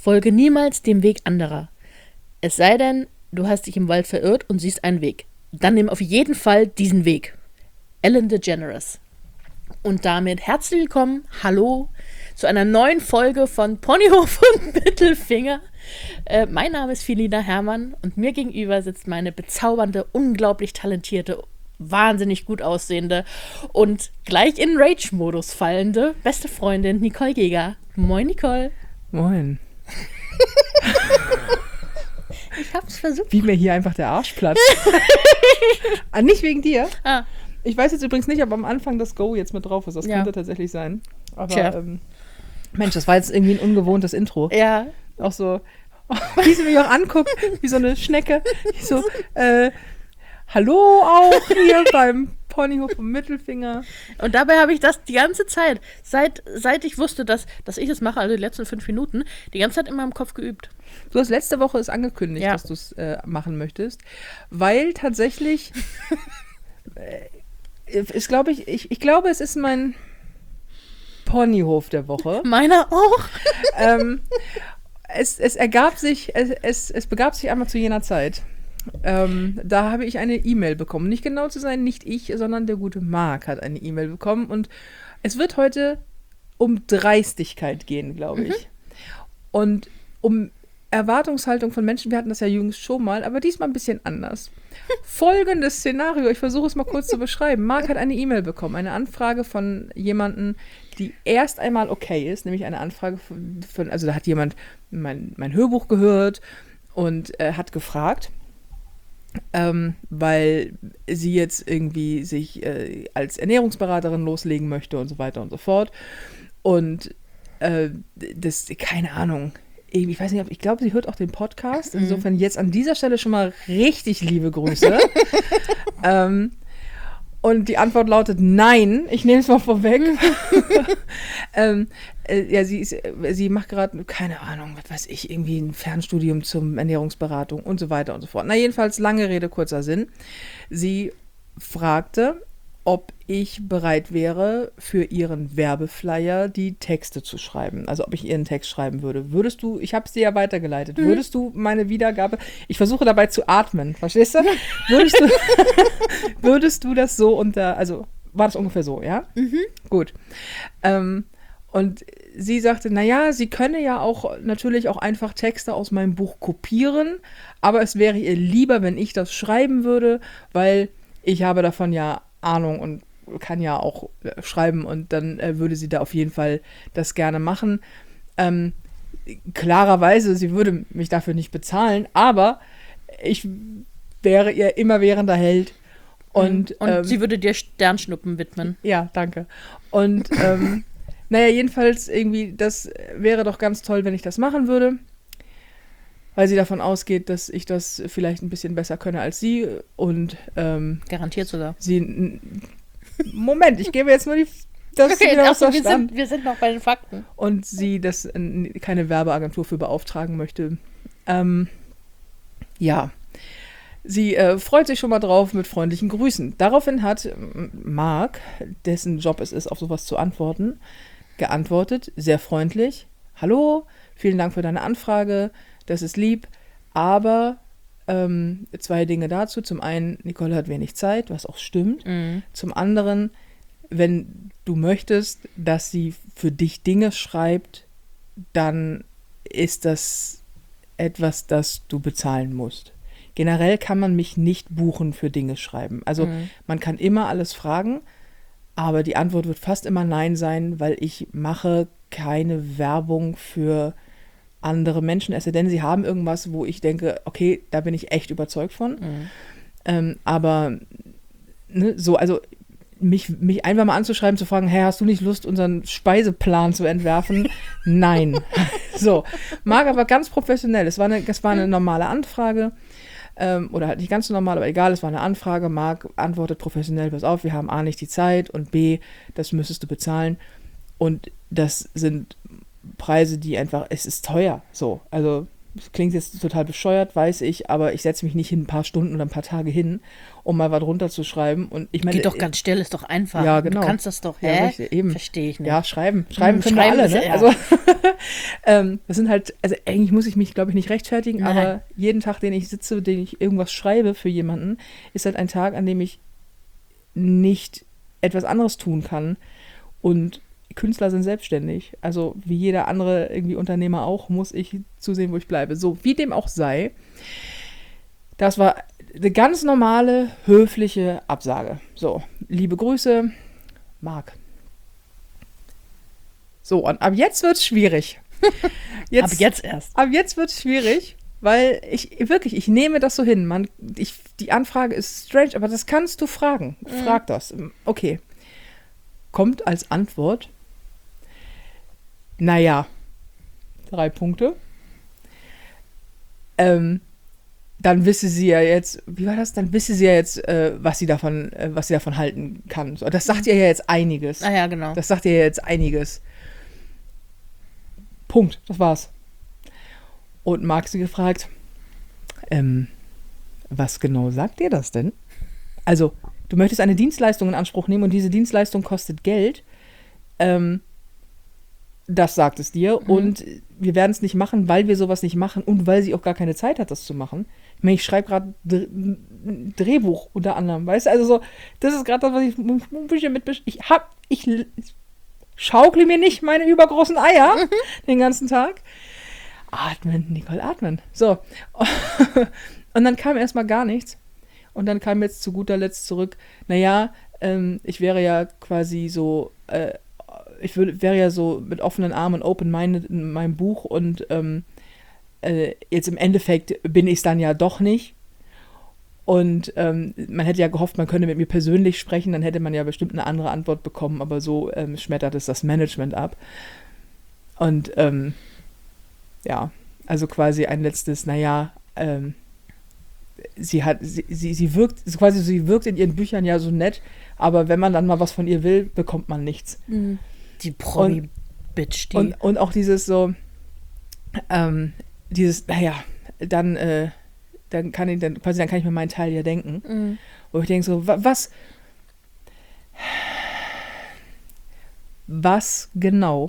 Folge niemals dem Weg anderer. Es sei denn, du hast dich im Wald verirrt und siehst einen Weg. Dann nimm auf jeden Fall diesen Weg. Ellen DeGeneres. Und damit herzlich willkommen, hallo, zu einer neuen Folge von Ponyhof und Mittelfinger. Mein Name ist Felina Herrmann und mir gegenüber sitzt meine bezaubernde, unglaublich talentierte, wahnsinnig gut aussehende und gleich in Rage-Modus fallende beste Freundin Nicole Geger. Moin, Nicole. Moin. Ich hab's versucht. Wie mir hier einfach der Arsch platzt. Nicht wegen dir. Ah. Ich weiß jetzt übrigens nicht, ob am Anfang das Go jetzt mit drauf ist. Das könnte tatsächlich sein. Aber Mensch, das war jetzt irgendwie ein ungewohntes Intro. Ja. Auch so, wie sie mich auch anguckt, wie so eine Schnecke. Die so, hallo auch hier beim Ponyhof und Mittelfinger. Und dabei habe ich das die ganze Zeit, seit ich wusste, dass ich das mache, also die letzten 5 Minuten, die ganze Zeit in meinem Kopf geübt. Du hast letzte Woche es angekündigt, dass du es machen möchtest, weil tatsächlich ist, glaube ich glaube, es ist mein Ponyhof der Woche. Meiner auch. Es begab sich einmal zu jener Zeit. Da habe ich eine E-Mail bekommen. Nicht genau zu sein, nicht ich, sondern der gute Marc hat eine E-Mail bekommen. Und es wird heute um Dreistigkeit gehen, glaube ich. Und um Erwartungshaltung von Menschen. Wir hatten das ja jüngst schon mal, aber diesmal ein bisschen anders. Folgendes Szenario, ich versuche es mal kurz zu beschreiben. Marc hat eine E-Mail bekommen, eine Anfrage von jemandem, die erst einmal okay ist, nämlich eine Anfrage von also da hat jemand mein Hörbuch gehört und hat gefragt, weil sie jetzt irgendwie sich als Ernährungsberaterin loslegen möchte und so weiter und so fort. Und das, keine Ahnung, ich weiß nicht, ich glaube, sie hört auch den Podcast. Insofern jetzt an dieser Stelle schon mal richtig liebe Grüße. Und die Antwort lautet nein. Ich nehme es mal vorweg. Sie macht gerade, keine Ahnung, was weiß ich, irgendwie ein Fernstudium zum Ernährungsberatung und so weiter und so fort. Na, jedenfalls lange Rede, kurzer Sinn. Sie fragte, ob ich bereit wäre, für ihren Werbeflyer die Texte zu schreiben. Also ob ich ihren Text schreiben würde. Würdest du, ich habe es dir ja weitergeleitet, würdest du meine Wiedergabe, ich versuche dabei zu atmen, verstehst du? Würdest du das so also war das ungefähr so, ja? Gut. Und sie sagte, naja, sie könne ja auch natürlich auch einfach Texte aus meinem Buch kopieren, aber es wäre ihr lieber, wenn ich das schreiben würde, weil ich habe davon ja Ahnung und kann ja auch schreiben und dann würde sie da auf jeden Fall das gerne machen. Klarerweise, sie würde mich dafür nicht bezahlen, aber ich wäre ihr immerwährender Held. Und sie würde dir Sternschnuppen widmen. Ja, danke. Und naja, jedenfalls irgendwie, das wäre doch ganz toll, wenn ich das machen würde. Weil sie davon ausgeht, dass ich das vielleicht ein bisschen besser könne als sie und garantiert sogar. Moment, ich gebe jetzt nur das okay, wieder aus der Stand. Wir sind noch bei den Fakten. Und sie das keine Werbeagentur für beauftragen möchte. Ja. Sie freut sich schon mal drauf mit freundlichen Grüßen. Daraufhin hat Marc, dessen Job es ist, auf sowas zu antworten, geantwortet, sehr freundlich. Hallo, vielen Dank für deine Anfrage. Das ist lieb, aber 2 Dinge dazu. Zum einen, Nicole hat wenig Zeit, was auch stimmt. Zum anderen, wenn du möchtest, dass sie für dich Dinge schreibt, dann ist das etwas, das du bezahlen musst. Generell kann man mich nicht buchen für Dinge schreiben. Also man kann immer alles fragen, aber die Antwort wird fast immer Nein sein, weil ich mache keine Werbung für andere Menschen, es sei denn, sie haben irgendwas, wo ich denke, okay, da bin ich echt überzeugt von. Aber ne, so, also mich einfach mal anzuschreiben, zu fragen, hey, hast du nicht Lust, unseren Speiseplan zu entwerfen? Nein. So, Marc aber ganz professionell. Es war eine normale Anfrage. Oder halt nicht ganz so normal, aber egal, es war eine Anfrage. Marc antwortet professionell, pass auf, wir haben A, nicht die Zeit und B, das müsstest du bezahlen. Und das sind Preise, die einfach, es ist teuer, so, also das klingt jetzt total bescheuert, weiß ich, aber ich setze mich nicht hin ein paar Stunden oder ein paar Tage hin, um mal was runterzuschreiben. Und ich meine, Geht doch ganz schnell, ist doch einfach. Ja, genau. Du kannst das doch, ja, richtig, eben. Verstehe ich nicht. Ja, schreiben können wir alle, ne? Ja. Also, das sind halt, also eigentlich muss ich mich, glaube ich, nicht rechtfertigen, Nein. aber jeden Tag, den ich sitze, den ich irgendwas schreibe für jemanden, ist halt ein Tag, an dem ich nicht etwas anderes tun kann. Und Künstler sind selbstständig. Also wie jeder andere irgendwie Unternehmer auch, muss ich zusehen, wo ich bleibe. So, wie dem auch sei. Das war eine ganz normale, höfliche Absage. So, liebe Grüße, Marc. So, und ab jetzt wird es schwierig. Ab jetzt erst. Ab jetzt wird es schwierig, weil ich nehme das so hin. Die Anfrage ist strange, aber das kannst du fragen. Frag das. Okay. Kommt als Antwort, naja, 3 Punkte. Dann wisse sie ja jetzt, wie war das? Dann wisse sie ja jetzt, was sie davon halten kann. So, das sagt ihr ja jetzt einiges. Ah ja, genau. Das sagt ihr ja jetzt einiges. Punkt, das war's. Und Marc sie gefragt, was genau sagt ihr das denn? Also, du möchtest eine Dienstleistung in Anspruch nehmen und diese Dienstleistung kostet Geld. Das sagt es dir. Und wir werden es nicht machen, weil wir sowas nicht machen und weil sie auch gar keine Zeit hat, das zu machen. Ich meine, ich schreibe gerade ein Drehbuch unter anderem, weißt du? Also so, das ist gerade das, was ich schaukle mir nicht meine übergroßen Eier den ganzen Tag. Atmen, Nicole, atmen. So. Und dann kam erstmal gar nichts. Und dann kam jetzt zu guter Letzt zurück, naja, ich wäre ja quasi so, wäre ja so mit offenen Armen und open-minded in meinem Buch und jetzt im Endeffekt bin ich es dann ja doch nicht. Und man hätte ja gehofft, man könnte mit mir persönlich sprechen, dann hätte man ja bestimmt eine andere Antwort bekommen, aber so schmettert es das Management ab. Und ja, also quasi ein letztes, naja, sie wirkt in ihren Büchern ja so nett, aber wenn man dann mal was von ihr will, bekommt man nichts. Die Promi-Bitch, die. Und auch dieses so, naja, dann kann ich mir meinen Teil ja denken. Wo ich denke so, was genau?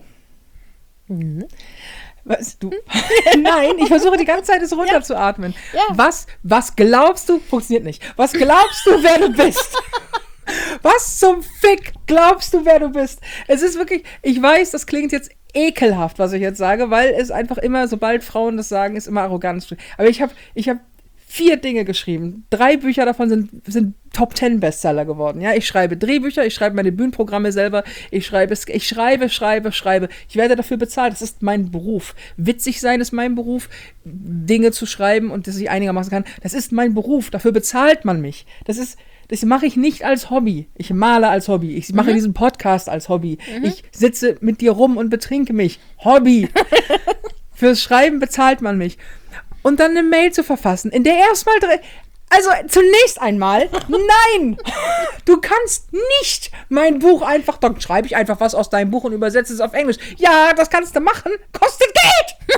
Was, du? Nein, ich versuche die ganze Zeit, es runterzuatmen. Ja. Was glaubst du? Funktioniert nicht. Was glaubst du, wer du bist? Was zum Fick glaubst du, wer du bist? Es ist wirklich, ich weiß, das klingt jetzt ekelhaft, was ich jetzt sage, weil es einfach immer, sobald Frauen das sagen, ist immer Arroganz. Aber ich hab 4 Dinge geschrieben. 3 Bücher davon sind Top-10-Bestseller geworden. Ja, ich schreibe Drehbücher, ich schreibe meine Bühnenprogramme selber, ich schreibe. Ich werde dafür bezahlt. Das ist mein Beruf. Witzig sein ist mein Beruf. Dinge zu schreiben und dass ich einigermaßen kann, das ist mein Beruf. Dafür bezahlt man mich. Das mache ich nicht als Hobby. Ich male als Hobby. Ich mache diesen Podcast als Hobby. Ich sitze mit dir rum und betrinke mich. Hobby. Fürs Schreiben bezahlt man mich. Und dann eine Mail zu verfassen, in der erstmal also zunächst einmal, nein, du kannst nicht mein Buch einfach, dann schreibe ich einfach was aus deinem Buch und übersetze es auf Englisch. Ja, das kannst du machen, kostet Geld.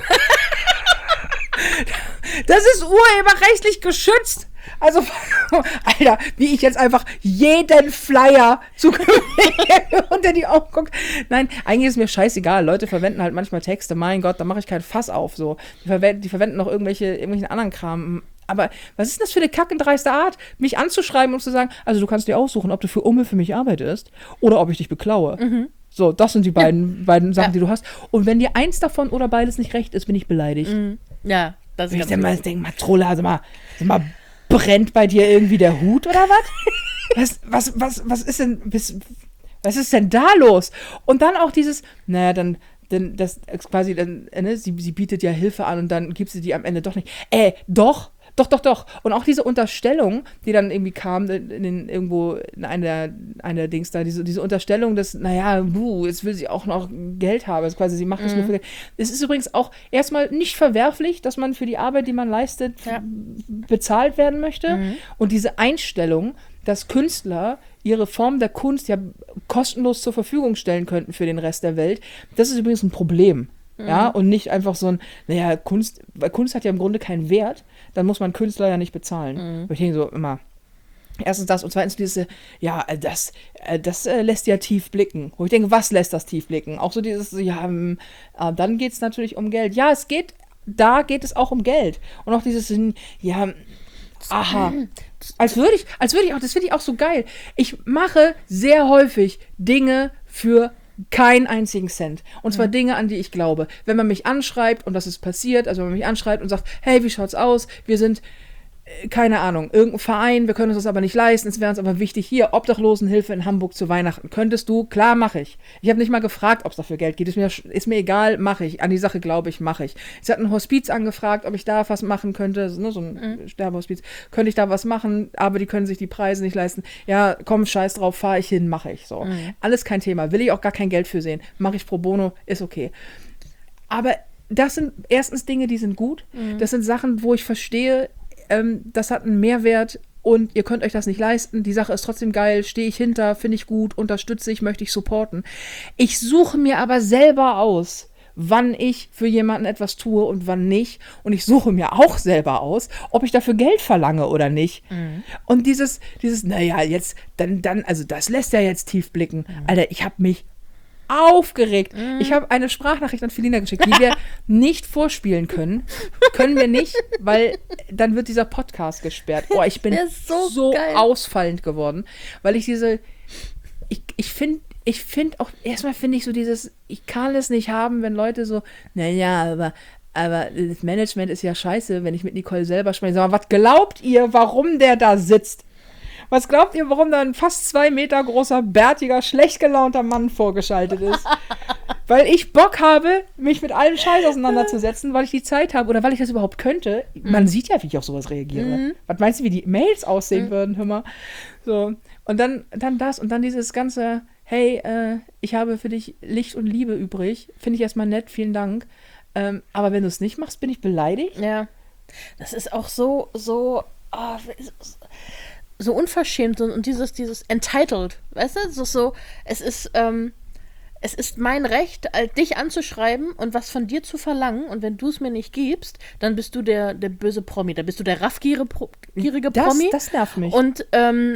Das ist urheberrechtlich geschützt. Also, Alter, wie ich jetzt einfach jeden Flyer unter die Augen gucke. Nein, eigentlich ist mir scheißegal. Leute verwenden halt manchmal Texte. Mein Gott, da mache ich kein Fass auf. So. Die verwenden noch irgendwelchen anderen Kram. Aber was ist das für eine kackendreiste Art, mich anzuschreiben und zu sagen, also du kannst dir aussuchen, ob du für Umme für mich arbeitest oder ob ich dich beklaue. So, das sind die beiden Sachen, die du hast. Und wenn dir eins davon oder beides nicht recht ist, bin ich beleidigt. Ja, das ist ich denke mal, Trolle, also mal brennt bei dir irgendwie der Hut oder was? Was ist denn da los? Und dann auch dieses, naja, dann das quasi, sie bietet ja Hilfe an und dann gibt sie die am Ende doch nicht. Doch. Und auch diese Unterstellung, die dann irgendwie kam irgendwo in einer Dings da, diese Unterstellung, dass, naja, jetzt will sie auch noch Geld haben. Also quasi, sie macht das nur für Geld. Es ist übrigens auch erstmal nicht verwerflich, dass man für die Arbeit, die man leistet, bezahlt werden möchte. Und diese Einstellung, dass Künstler ihre Form der Kunst ja kostenlos zur Verfügung stellen könnten für den Rest der Welt, das ist übrigens ein Problem. Ja, und nicht einfach so ein, naja, weil Kunst hat ja im Grunde keinen Wert, dann muss man Künstler ja nicht bezahlen. Ich denke so immer, erstens das und zweitens dieses, ja, das lässt ja tief blicken. Wo ich denke, was lässt das tief blicken? Auch so dieses, ja, dann geht es natürlich um Geld. Ja, da geht es auch um Geld. Und auch dieses, ja, aha. Als würde ich auch, das finde ich auch so geil. Ich mache sehr häufig Dinge für keinen einzigen Cent. Und zwar Dinge, an die ich glaube. Wenn man mich anschreibt, und das ist passiert, also wenn man mich anschreibt und sagt, hey, wie schaut's aus? Wir sind keine Ahnung, irgendein Verein, wir können uns das aber nicht leisten, es wäre uns aber wichtig, hier, Obdachlosenhilfe in Hamburg zu Weihnachten. Könntest du? Klar, mache ich. Ich habe nicht mal gefragt, ob es dafür Geld geht. Ist mir egal, mache ich. An die Sache glaube ich, mache ich. Es hat ein Hospiz angefragt, ob ich da was machen könnte, ne, so ein Sterbehospiz. Könnte ich da was machen, aber die können sich die Preise nicht leisten. Ja, komm, scheiß drauf, fahre ich hin, mache ich. So. Alles kein Thema. Will ich auch gar kein Geld für sehen. Mache ich pro bono, ist okay. Aber das sind erstens Dinge, die sind gut. Das sind Sachen, wo ich verstehe, das hat einen Mehrwert und ihr könnt euch das nicht leisten. Die Sache ist trotzdem geil, stehe ich hinter, finde ich gut, unterstütze ich, möchte ich supporten. Ich suche mir aber selber aus, wann ich für jemanden etwas tue und wann nicht. Und ich suche mir auch selber aus, ob ich dafür Geld verlange oder nicht. Und dieses, naja, jetzt, also das lässt ja jetzt tief blicken. Alter, ich habe mich aufgeregt. Ich habe eine Sprachnachricht an Felina geschickt, die wir nicht vorspielen können. Können wir nicht, weil dann wird dieser Podcast gesperrt. Oh, ich bin so ausfallend geworden, weil ich ich finde auch, erstmal finde ich so dieses, ich kann es nicht haben, wenn Leute so, naja, aber das Management ist ja scheiße, wenn ich mit Nicole selber spreche. Sag mal, was glaubt ihr, warum der da sitzt? Was glaubt ihr, warum da ein fast 2 Meter großer, bärtiger, schlecht gelaunter Mann vorgeschaltet ist? Weil ich Bock habe, mich mit allem Scheiß auseinanderzusetzen, weil ich die Zeit habe oder weil ich das überhaupt könnte. Man sieht ja, wie ich auf sowas reagiere. Was meinst du, wie die Mails aussehen würden, hör mal? So. Und dann das und dann dieses ganze, hey, ich habe für dich Licht und Liebe übrig. Finde ich erstmal nett, vielen Dank. Aber wenn du es nicht machst, bin ich beleidigt. Ja. Das ist auch so unverschämt und dieses entitled, weißt du? Es ist mein Recht, dich anzuschreiben und was von dir zu verlangen und wenn du es mir nicht gibst, dann bist du der böse Promi, dann bist du der raffgierige Promi. Das nervt mich. Und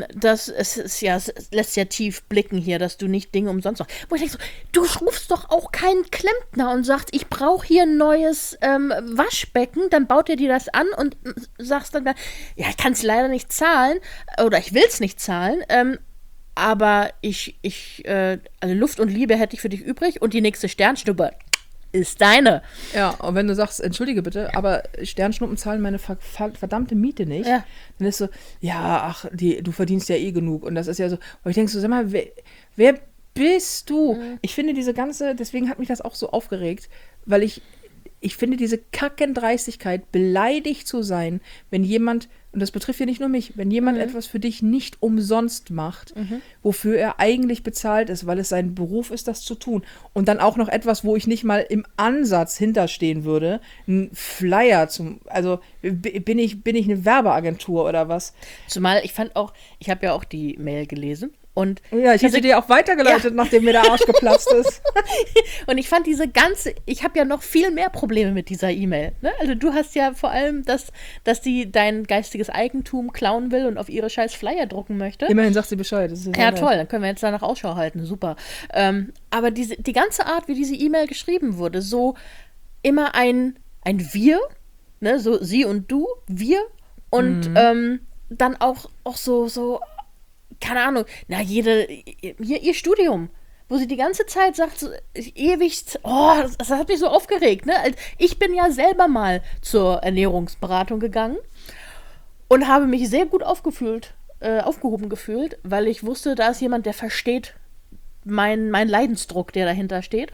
es lässt ja tief blicken hier, dass du nicht Dinge umsonst machst. Wo ich denke so, du rufst doch auch keinen Klempner und sagst, ich brauche hier ein neues Waschbecken, dann baut er dir das an und sagst dann, ja, ich kann es leider nicht zahlen oder ich will es nicht zahlen, aber also Luft und Liebe hätte ich für dich übrig und die nächste Sternschnuppe ist deine. Ja, und wenn du sagst, entschuldige bitte, aber Sternschnuppen zahlen meine verdammte Miete nicht, dann ist so, ja, ach, du verdienst ja eh genug. Und das ist ja so, und ich denke so, sag mal, wer bist du? Ich finde deswegen hat mich das auch so aufgeregt, weil ich finde diese Kackendreistigkeit, beleidigt zu sein, wenn jemand, und das betrifft ja nicht nur mich, wenn jemand etwas für dich nicht umsonst macht, wofür er eigentlich bezahlt ist, weil es sein Beruf ist, das zu tun. Und dann auch noch etwas, wo ich nicht mal im Ansatz hinterstehen würde, ein Flyer also bin ich eine Werbeagentur oder was? Zumal ich habe ja auch die Mail gelesen. Und ja, ich habe sie dir auch weitergeleitet, nachdem mir der Arsch geplatzt ist. Und ich fand ich habe ja noch viel mehr Probleme mit dieser E-Mail. Ne? Also du hast ja vor allem, dass die dein geistiges Eigentum klauen will und auf ihre scheiß Flyer drucken möchte. Immerhin sagt sie Bescheid. Das ist ja, toll, dann können wir jetzt danach Ausschau halten, super. Aber die ganze Art, wie diese E-Mail geschrieben wurde, so immer ein Wir, ne? So sie und du, wir und dann auch so keine Ahnung, ihr Studium, wo sie die ganze Zeit sagt, so, ewig, das hat mich so aufgeregt, ne? Ich bin ja selber mal zur Ernährungsberatung gegangen und habe mich sehr gut aufgehoben gefühlt, weil ich wusste, da ist jemand, der versteht mein Leidensdruck, der dahinter steht.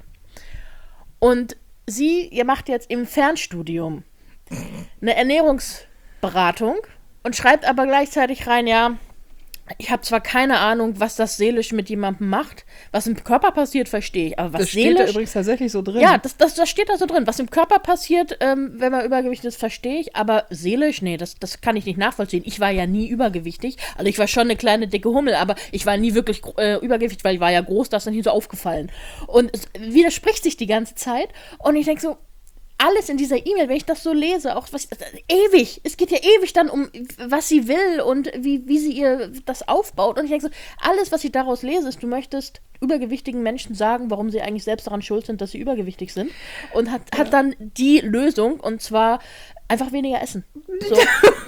Und ihr macht jetzt im Fernstudium eine Ernährungsberatung und schreibt aber gleichzeitig rein, ja, Ich habe zwar keine Ahnung, was das seelisch mit jemandem macht. Was im Körper passiert, verstehe ich. Aber was Das steht da seelisch. übrigens tatsächlich so drin. Ja, das steht da so drin. Was im Körper passiert, wenn man übergewichtig ist, verstehe ich. Aber seelisch, nee, das kann ich nicht nachvollziehen. Ich war ja nie übergewichtig. Also ich war schon eine kleine, dicke Hummel, aber ich war nie wirklich übergewichtig, weil ich war ja groß, das ist dann nie so aufgefallen. Und es widerspricht sich die ganze Zeit. Und ich denke so, alles in dieser E-Mail, wenn ich das so lese, auch ewig. Es geht ja ewig dann um, was sie will und wie sie ihr das aufbaut. Und ich denke so, alles, was ich daraus lese, ist, du möchtest übergewichtigen Menschen sagen, warum sie eigentlich selbst daran schuld sind, dass sie übergewichtig sind. Und hat dann die Lösung, und zwar einfach weniger essen. So.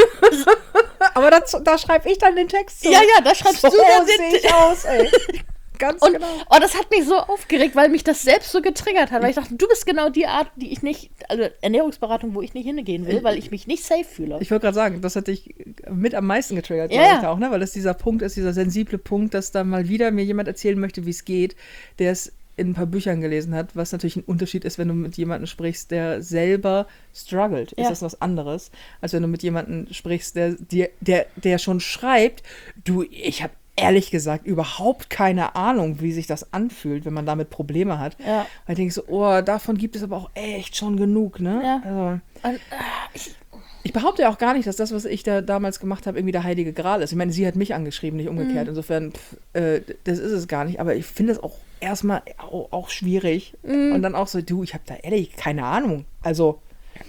Aber da schreibe ich dann den Text zu. Ja, da schreibst so du dann sehe ich aus, ey. Ganz und, genau. Oh, das hat mich so aufgeregt, weil mich das selbst so getriggert hat. Weil ich dachte, du bist genau die Art, die ich nicht, also Ernährungsberatung, wo ich nicht hingehen will, weil ich mich nicht safe fühle. Ich wollte gerade sagen, das hat dich mit am meisten getriggert, Ja, glaube ich auch, ne? Weil das dieser Punkt ist, dieser sensible Punkt, dass da mal wieder mir jemand erzählen möchte, wie es geht, der es in ein paar Büchern gelesen hat, was natürlich ein Unterschied ist, wenn du mit jemandem sprichst, der selber struggelt. Ist das was anderes, als wenn du mit jemandem sprichst, der schon schreibt, du, ich habe ehrlich gesagt überhaupt keine Ahnung, wie sich das anfühlt, wenn man damit Probleme hat. Ja. Weil ich denke so, oh, davon gibt es aber auch echt schon genug, ne? Ja. Also, ich behaupte ja auch gar nicht, dass das, was ich da damals gemacht habe, irgendwie der heilige Gral ist. Ich meine, sie hat mich angeschrieben, nicht umgekehrt. Insofern, das ist es gar nicht. Aber ich finde es auch erstmal auch schwierig. Und dann auch so, du, ich habe da ehrlich keine Ahnung. Also,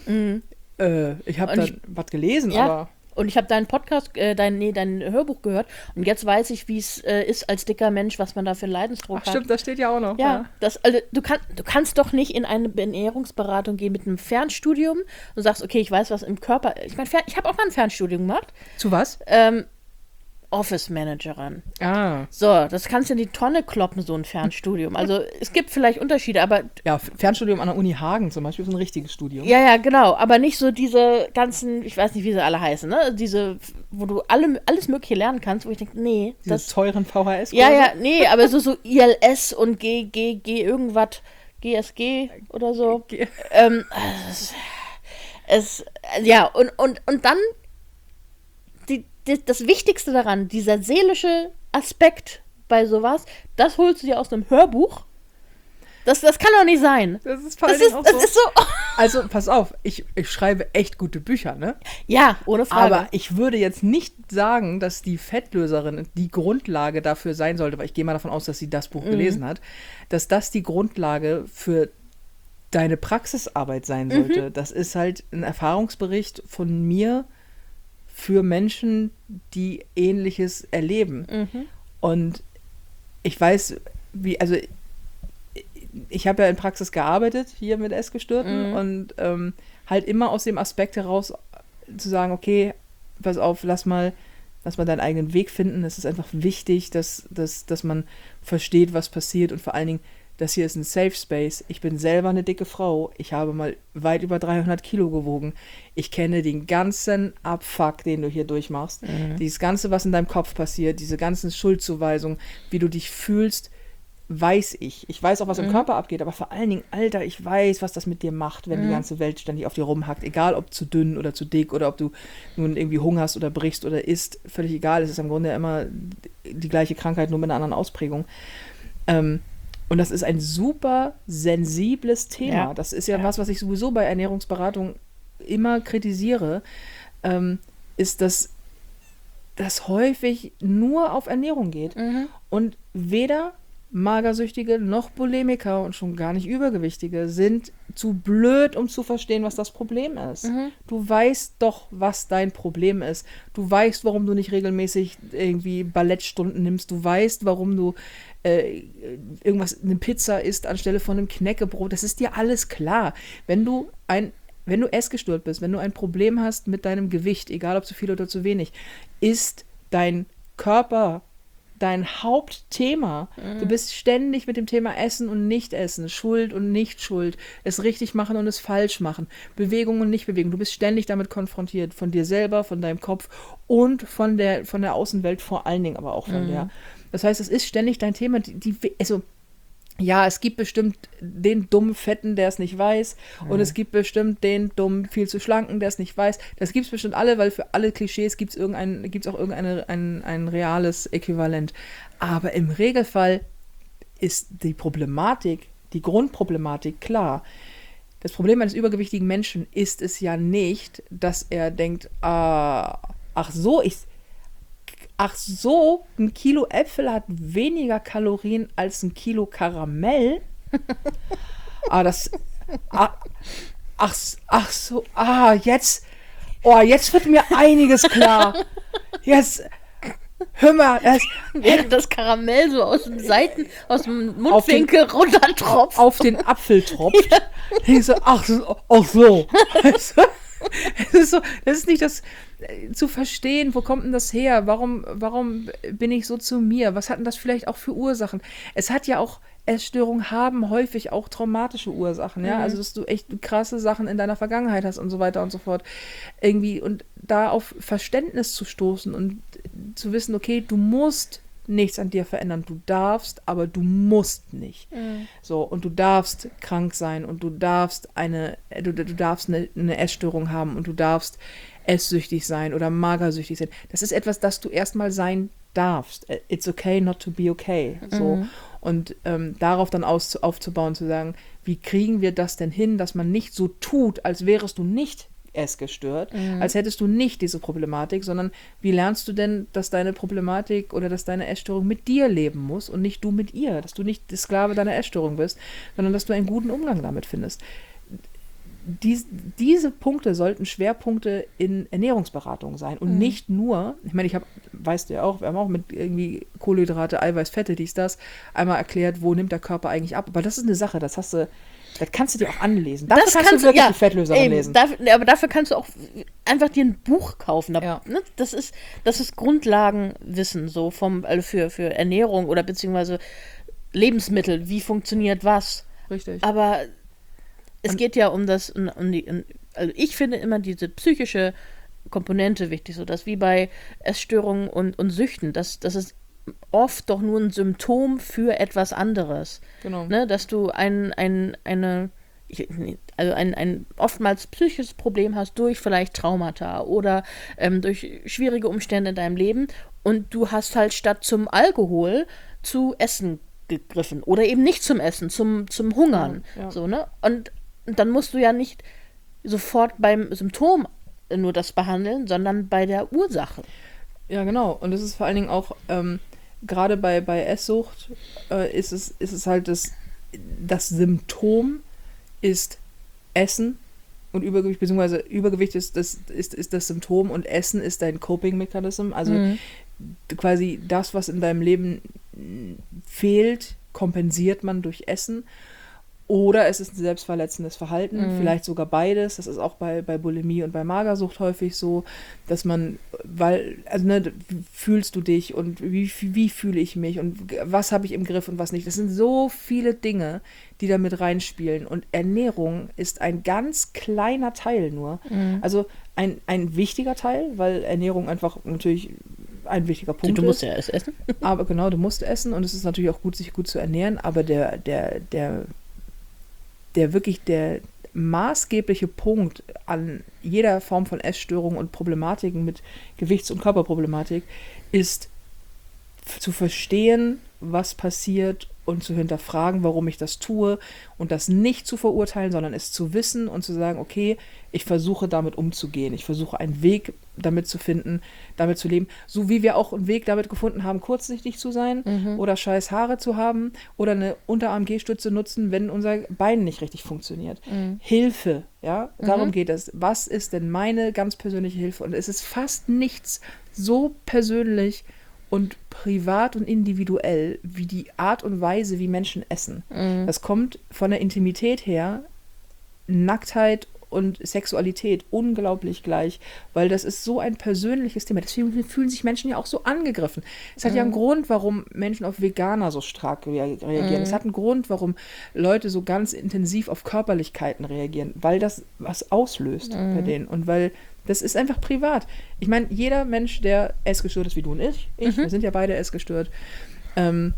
ich habe da was gelesen, aber... Und ich habe deinen Podcast, dein Hörbuch gehört. Und jetzt weiß ich, wie es ist als dicker Mensch, was man da für einen Leidensdruck hat. Stimmt, das steht ja auch noch. Ja, also, du kannst doch nicht in eine Ernährungsberatung gehen mit einem Fernstudium und sagst, okay, ich weiß, was im Körper. Ich meine, ich habe auch mal ein Fernstudium gemacht. Zu was? Office Managerin. Ah. So, das kannst du in die Tonne kloppen, so ein Fernstudium. Also es gibt vielleicht Unterschiede, aber... Ja, Fernstudium an der Uni Hagen zum Beispiel ist ein richtiges Studium. Ja, genau, aber nicht so diese ganzen, ich weiß nicht, wie sie alle heißen, ne? Diese, wo du alles Mögliche lernen kannst, wo ich denke, nee. Diese teuren VHS-Kurse? Ja, nee, aber so ILS und G irgendwas, GSG oder so. Und dann das Wichtigste daran, dieser seelische Aspekt bei sowas, das holst du dir aus einem Hörbuch. Das kann doch nicht sein. Das ist vor allem auch so. Das ist so. Also, pass auf, ich schreibe echt gute Bücher, ne? Ja, ohne Frage. Aber ich würde jetzt nicht sagen, dass die Fettlöserin die Grundlage dafür sein sollte, weil ich gehe mal davon aus, dass sie das Buch gelesen hat, dass das die Grundlage für deine Praxisarbeit sein sollte. Das ist halt ein Erfahrungsbericht von mir für Menschen, die Ähnliches erleben. Und ich weiß, ich habe ja in Praxis gearbeitet, hier mit Essgestörten und halt immer aus dem Aspekt heraus zu sagen, okay, pass auf, lass mal deinen eigenen Weg finden. Es ist einfach wichtig, dass man versteht, was passiert und vor allen Dingen, das hier ist ein Safe Space. Ich bin selber eine dicke Frau. Ich habe mal weit über 300 Kilo gewogen. Ich kenne den ganzen Abfuck, den du hier durchmachst. Dieses Ganze, was in deinem Kopf passiert, diese ganzen Schuldzuweisungen, wie du dich fühlst, weiß ich. Ich weiß auch, was im Körper abgeht, aber vor allen Dingen, Alter, ich weiß, was das mit dir macht, wenn die ganze Welt ständig auf dir rumhackt. Egal, ob zu dünn oder zu dick oder ob du nun irgendwie hungerst oder brichst oder isst. Völlig egal. Es ist im Grunde immer die gleiche Krankheit, nur mit einer anderen Ausprägung. Und das ist ein super sensibles Thema. Ja. Das ist ja was ich sowieso bei Ernährungsberatung immer kritisiere, ist, dass das häufig nur auf Ernährung geht. Und weder Magersüchtige noch Bulimiker und schon gar nicht Übergewichtige sind zu blöd, um zu verstehen, was das Problem ist. Du weißt doch, was dein Problem ist. Du weißt, warum du nicht regelmäßig irgendwie Ballettstunden nimmst. Du weißt, warum du eine Pizza isst anstelle von einem Knäckebrot. Das ist dir alles klar. Wenn du essgestört bist, wenn du ein Problem hast mit deinem Gewicht, egal ob zu viel oder zu wenig, ist dein Körper dein Hauptthema. Du bist ständig mit dem Thema Essen und Nicht-Essen, Schuld und Nicht-Schuld, es richtig machen und es falsch machen, Bewegung und Nicht-Bewegung. Du bist ständig damit konfrontiert, von dir selber, von deinem Kopf und von der Außenwelt vor allen Dingen, aber auch von der. Das heißt, es ist ständig dein Thema. Also ja, es gibt bestimmt den dummen Fetten, der es nicht weiß. Und es gibt bestimmt den dummen, viel zu schlanken, der es nicht weiß. Das gibt es bestimmt alle, weil für alle Klischees gibt es auch ein reales Äquivalent. Aber im Regelfall ist die Grundproblematik klar. Das Problem eines übergewichtigen Menschen ist es ja nicht, dass er denkt, ach so, ein Kilo Äpfel hat weniger Kalorien als ein Kilo Karamell. Jetzt wird mir einiges klar. Jetzt, hör mal, Während das Karamell so aus dem Mundwinkel runtertropft. Auf den Apfel tropft. Ja. Ich so, ach so. Das ist nicht das zu verstehen, wo kommt denn das her? Warum bin ich so zu mir? Was hat denn das vielleicht auch für Ursachen? Es hat ja auch, Essstörungen haben häufig auch traumatische Ursachen, ja, also dass du echt krasse Sachen in deiner Vergangenheit hast und so weiter und so fort. Irgendwie, und da auf Verständnis zu stoßen und zu wissen, okay, du musst nichts an dir verändern. Du darfst, aber du musst nicht. So, und du darfst krank sein und du darfst eine Essstörung haben und du darfst esssüchtig sein oder magersüchtig sein. Das ist etwas, das du erstmal sein darfst. It's okay not to be okay. So. Und darauf dann aufzubauen, zu sagen, wie kriegen wir das denn hin, dass man nicht so tut, als wärest du nicht essgestört, als hättest du nicht diese Problematik, sondern wie lernst du denn, dass deine Problematik oder dass deine Essstörung mit dir leben muss und nicht du mit ihr, dass du nicht der Sklave deiner Essstörung bist, sondern dass du einen guten Umgang damit findest. Diese Punkte sollten Schwerpunkte in Ernährungsberatung sein und nicht nur, ich meine, weißt du ja auch, wir haben auch mit irgendwie Kohlenhydrate, Eiweiß, Fette, das, einmal erklärt, wo nimmt der Körper eigentlich ab, aber das ist eine Sache, das kannst du dir auch anlesen. Dafür kannst du wirklich die Fettlöserin lesen. Aber dafür kannst du auch einfach dir ein Buch kaufen. Ne? Das ist Grundlagenwissen so für Ernährung oder beziehungsweise Lebensmittel. Wie funktioniert was? Richtig. Aber es geht ja also ich finde immer diese psychische Komponente wichtig, so dass wie bei Essstörungen und Süchten, das ist oft doch nur ein Symptom für etwas anderes. Genau. Ne? Dass du ein oftmals psychisches Problem hast durch vielleicht Traumata oder durch schwierige Umstände in deinem Leben und du hast halt statt zum Alkohol zu Essen gegriffen oder eben nicht zum Essen, zum Hungern. Ja. So, ne? Und dann musst du ja nicht sofort beim Symptom nur das behandeln, sondern bei der Ursache. Ja, genau. Und es ist vor allen Dingen auch gerade bei Esssucht ist es halt das Symptom ist Essen und Übergewicht, beziehungsweise Übergewicht ist das Symptom und Essen ist dein Coping-Mechanism. Also quasi das, was in deinem Leben fehlt, kompensiert man durch Essen. Oder es ist ein selbstverletzendes Verhalten, vielleicht sogar beides. Das ist auch bei Bulimie und bei Magersucht häufig so, dass man, fühlst du dich und wie fühle ich mich und was habe ich im Griff und was nicht. Das sind so viele Dinge, die da mit reinspielen. Und Ernährung ist ein ganz kleiner Teil nur. Also ein wichtiger Teil, weil Ernährung einfach natürlich ein wichtiger Punkt ist. Du musst ja essen. Aber genau, du musst essen und es ist natürlich auch gut, sich gut zu ernähren, aber der maßgebliche Punkt an jeder Form von Essstörung und Problematiken mit Gewichts- und Körperproblematik ist zu verstehen, was passiert und zu hinterfragen, warum ich das tue und das nicht zu verurteilen, sondern es zu wissen und zu sagen, okay, ich versuche damit umzugehen. Ich versuche einen Weg damit zu finden, damit zu leben. So wie wir auch einen Weg damit gefunden haben, kurzsichtig zu sein oder scheiß Haare zu haben oder eine Unterarm-G-Stütze nutzen, wenn unser Bein nicht richtig funktioniert. Hilfe, ja, darum geht es. Was ist denn meine ganz persönliche Hilfe? Und es ist fast nichts so persönlich und privat und individuell wie die Art und Weise, wie Menschen essen. Das kommt von der Intimität her, Nacktheit und Sexualität unglaublich gleich, weil das ist so ein persönliches Thema. Deswegen fühlen sich Menschen ja auch so angegriffen. Es hat ja einen Grund, warum Menschen auf Veganer so stark reagieren. Es hat einen Grund, warum Leute so ganz intensiv auf Körperlichkeiten reagieren, weil das was auslöst bei denen und weil das ist einfach privat. Ich meine, jeder Mensch, der essgestört ist, wie du und ich, wir sind ja beide essgestört,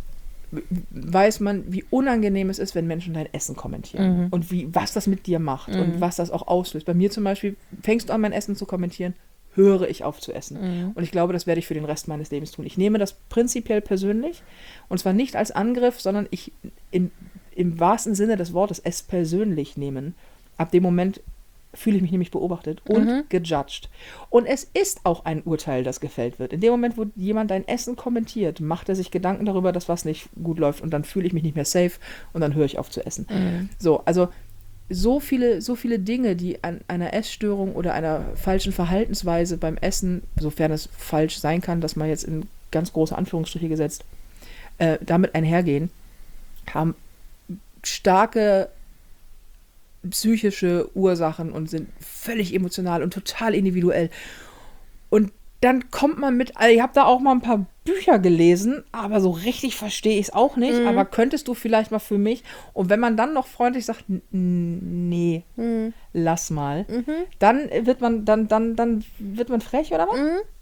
weiß man, wie unangenehm es ist, wenn Menschen dein Essen kommentieren. Und was das mit dir macht und was das auch auslöst. Bei mir zum Beispiel, fängst du an, mein Essen zu kommentieren, höre ich auf zu essen. Und ich glaube, das werde ich für den Rest meines Lebens tun. Ich nehme das prinzipiell persönlich und zwar nicht als Angriff, sondern ich im wahrsten Sinne des Wortes es persönlich nehmen. Ab dem Moment fühle ich mich nämlich beobachtet und gejudged. Und es ist auch ein Urteil, das gefällt wird. In dem Moment, wo jemand dein Essen kommentiert, macht er sich Gedanken darüber, dass was nicht gut läuft und dann fühle ich mich nicht mehr safe und dann höre ich auf zu essen. So, also so viele Dinge, die an einer Essstörung oder einer falschen Verhaltensweise beim Essen, sofern es falsch sein kann, dass man jetzt in ganz große Anführungsstriche gesetzt, damit einhergehen, haben starke psychische Ursachen und sind völlig emotional und total individuell. Und dann kommt man mit, also ich habe da auch mal ein paar Bücher gelesen, aber so richtig verstehe ich es auch nicht. Aber könntest du vielleicht mal für mich, und wenn man dann noch freundlich sagt, nee, lass mal, dann wird man frech, oder was?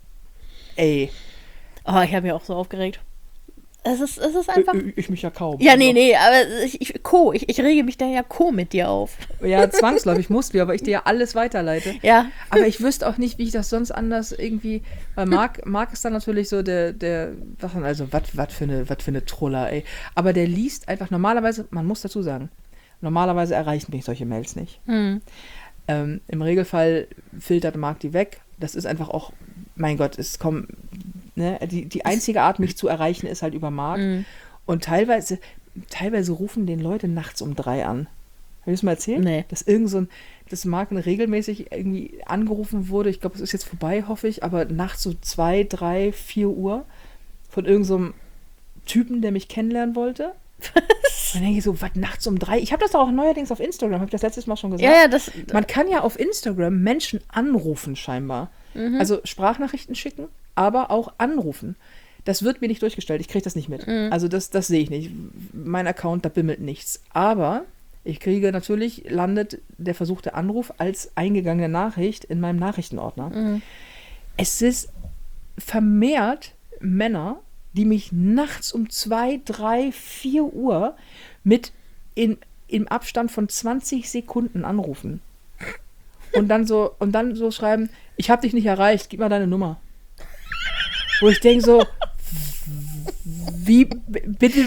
Ey. Oh, ich habe mich auch so aufgeregt. Es ist einfach... Ich mich ja kaum. Ja, nee, aber ich rege mich dann ja mit dir auf. Ja, zwangsläufig musst du, aber ich dir ja alles weiterleite. Ja. Aber ich wüsste auch nicht, wie ich das sonst anders irgendwie, weil Marc ist dann natürlich so der also was für eine Troller, ey. Aber der liest einfach normalerweise, man muss dazu sagen, normalerweise erreichen mich solche Mails nicht. Im Regelfall filtert Marc die weg. Das ist einfach auch, mein Gott, es kommen, ne, die einzige Art, mich zu erreichen, ist halt über Marc. Und teilweise rufen den Leute nachts um 3 an. Habe ich das mal erzählt? Nee. Dass Marc regelmäßig irgendwie angerufen wurde. Ich glaube, es ist jetzt vorbei, hoffe ich, aber nachts so 2, 3, 4 Uhr von irgend so einem Typen, der mich kennenlernen wollte. Dann denke ich so, was, nachts um 3? Ich habe das auch neuerdings auf Instagram, habe ich das letztes Mal schon gesagt. Ja, man kann ja auf Instagram Menschen anrufen scheinbar. Also Sprachnachrichten schicken, aber auch anrufen. Das wird mir nicht durchgestellt, ich kriege das nicht mit. Also das sehe ich nicht. Mein Account, da bimmelt nichts. Aber ich kriege natürlich, landet der versuchte Anruf als eingegangene Nachricht in meinem Nachrichtenordner. Es ist vermehrt Männer, die mich nachts um 2, 3, 4 Uhr im Abstand von 20 Sekunden anrufen. Und dann so schreiben, ich habe dich nicht erreicht, gib mal deine Nummer. Wo ich denke so, wie bitte?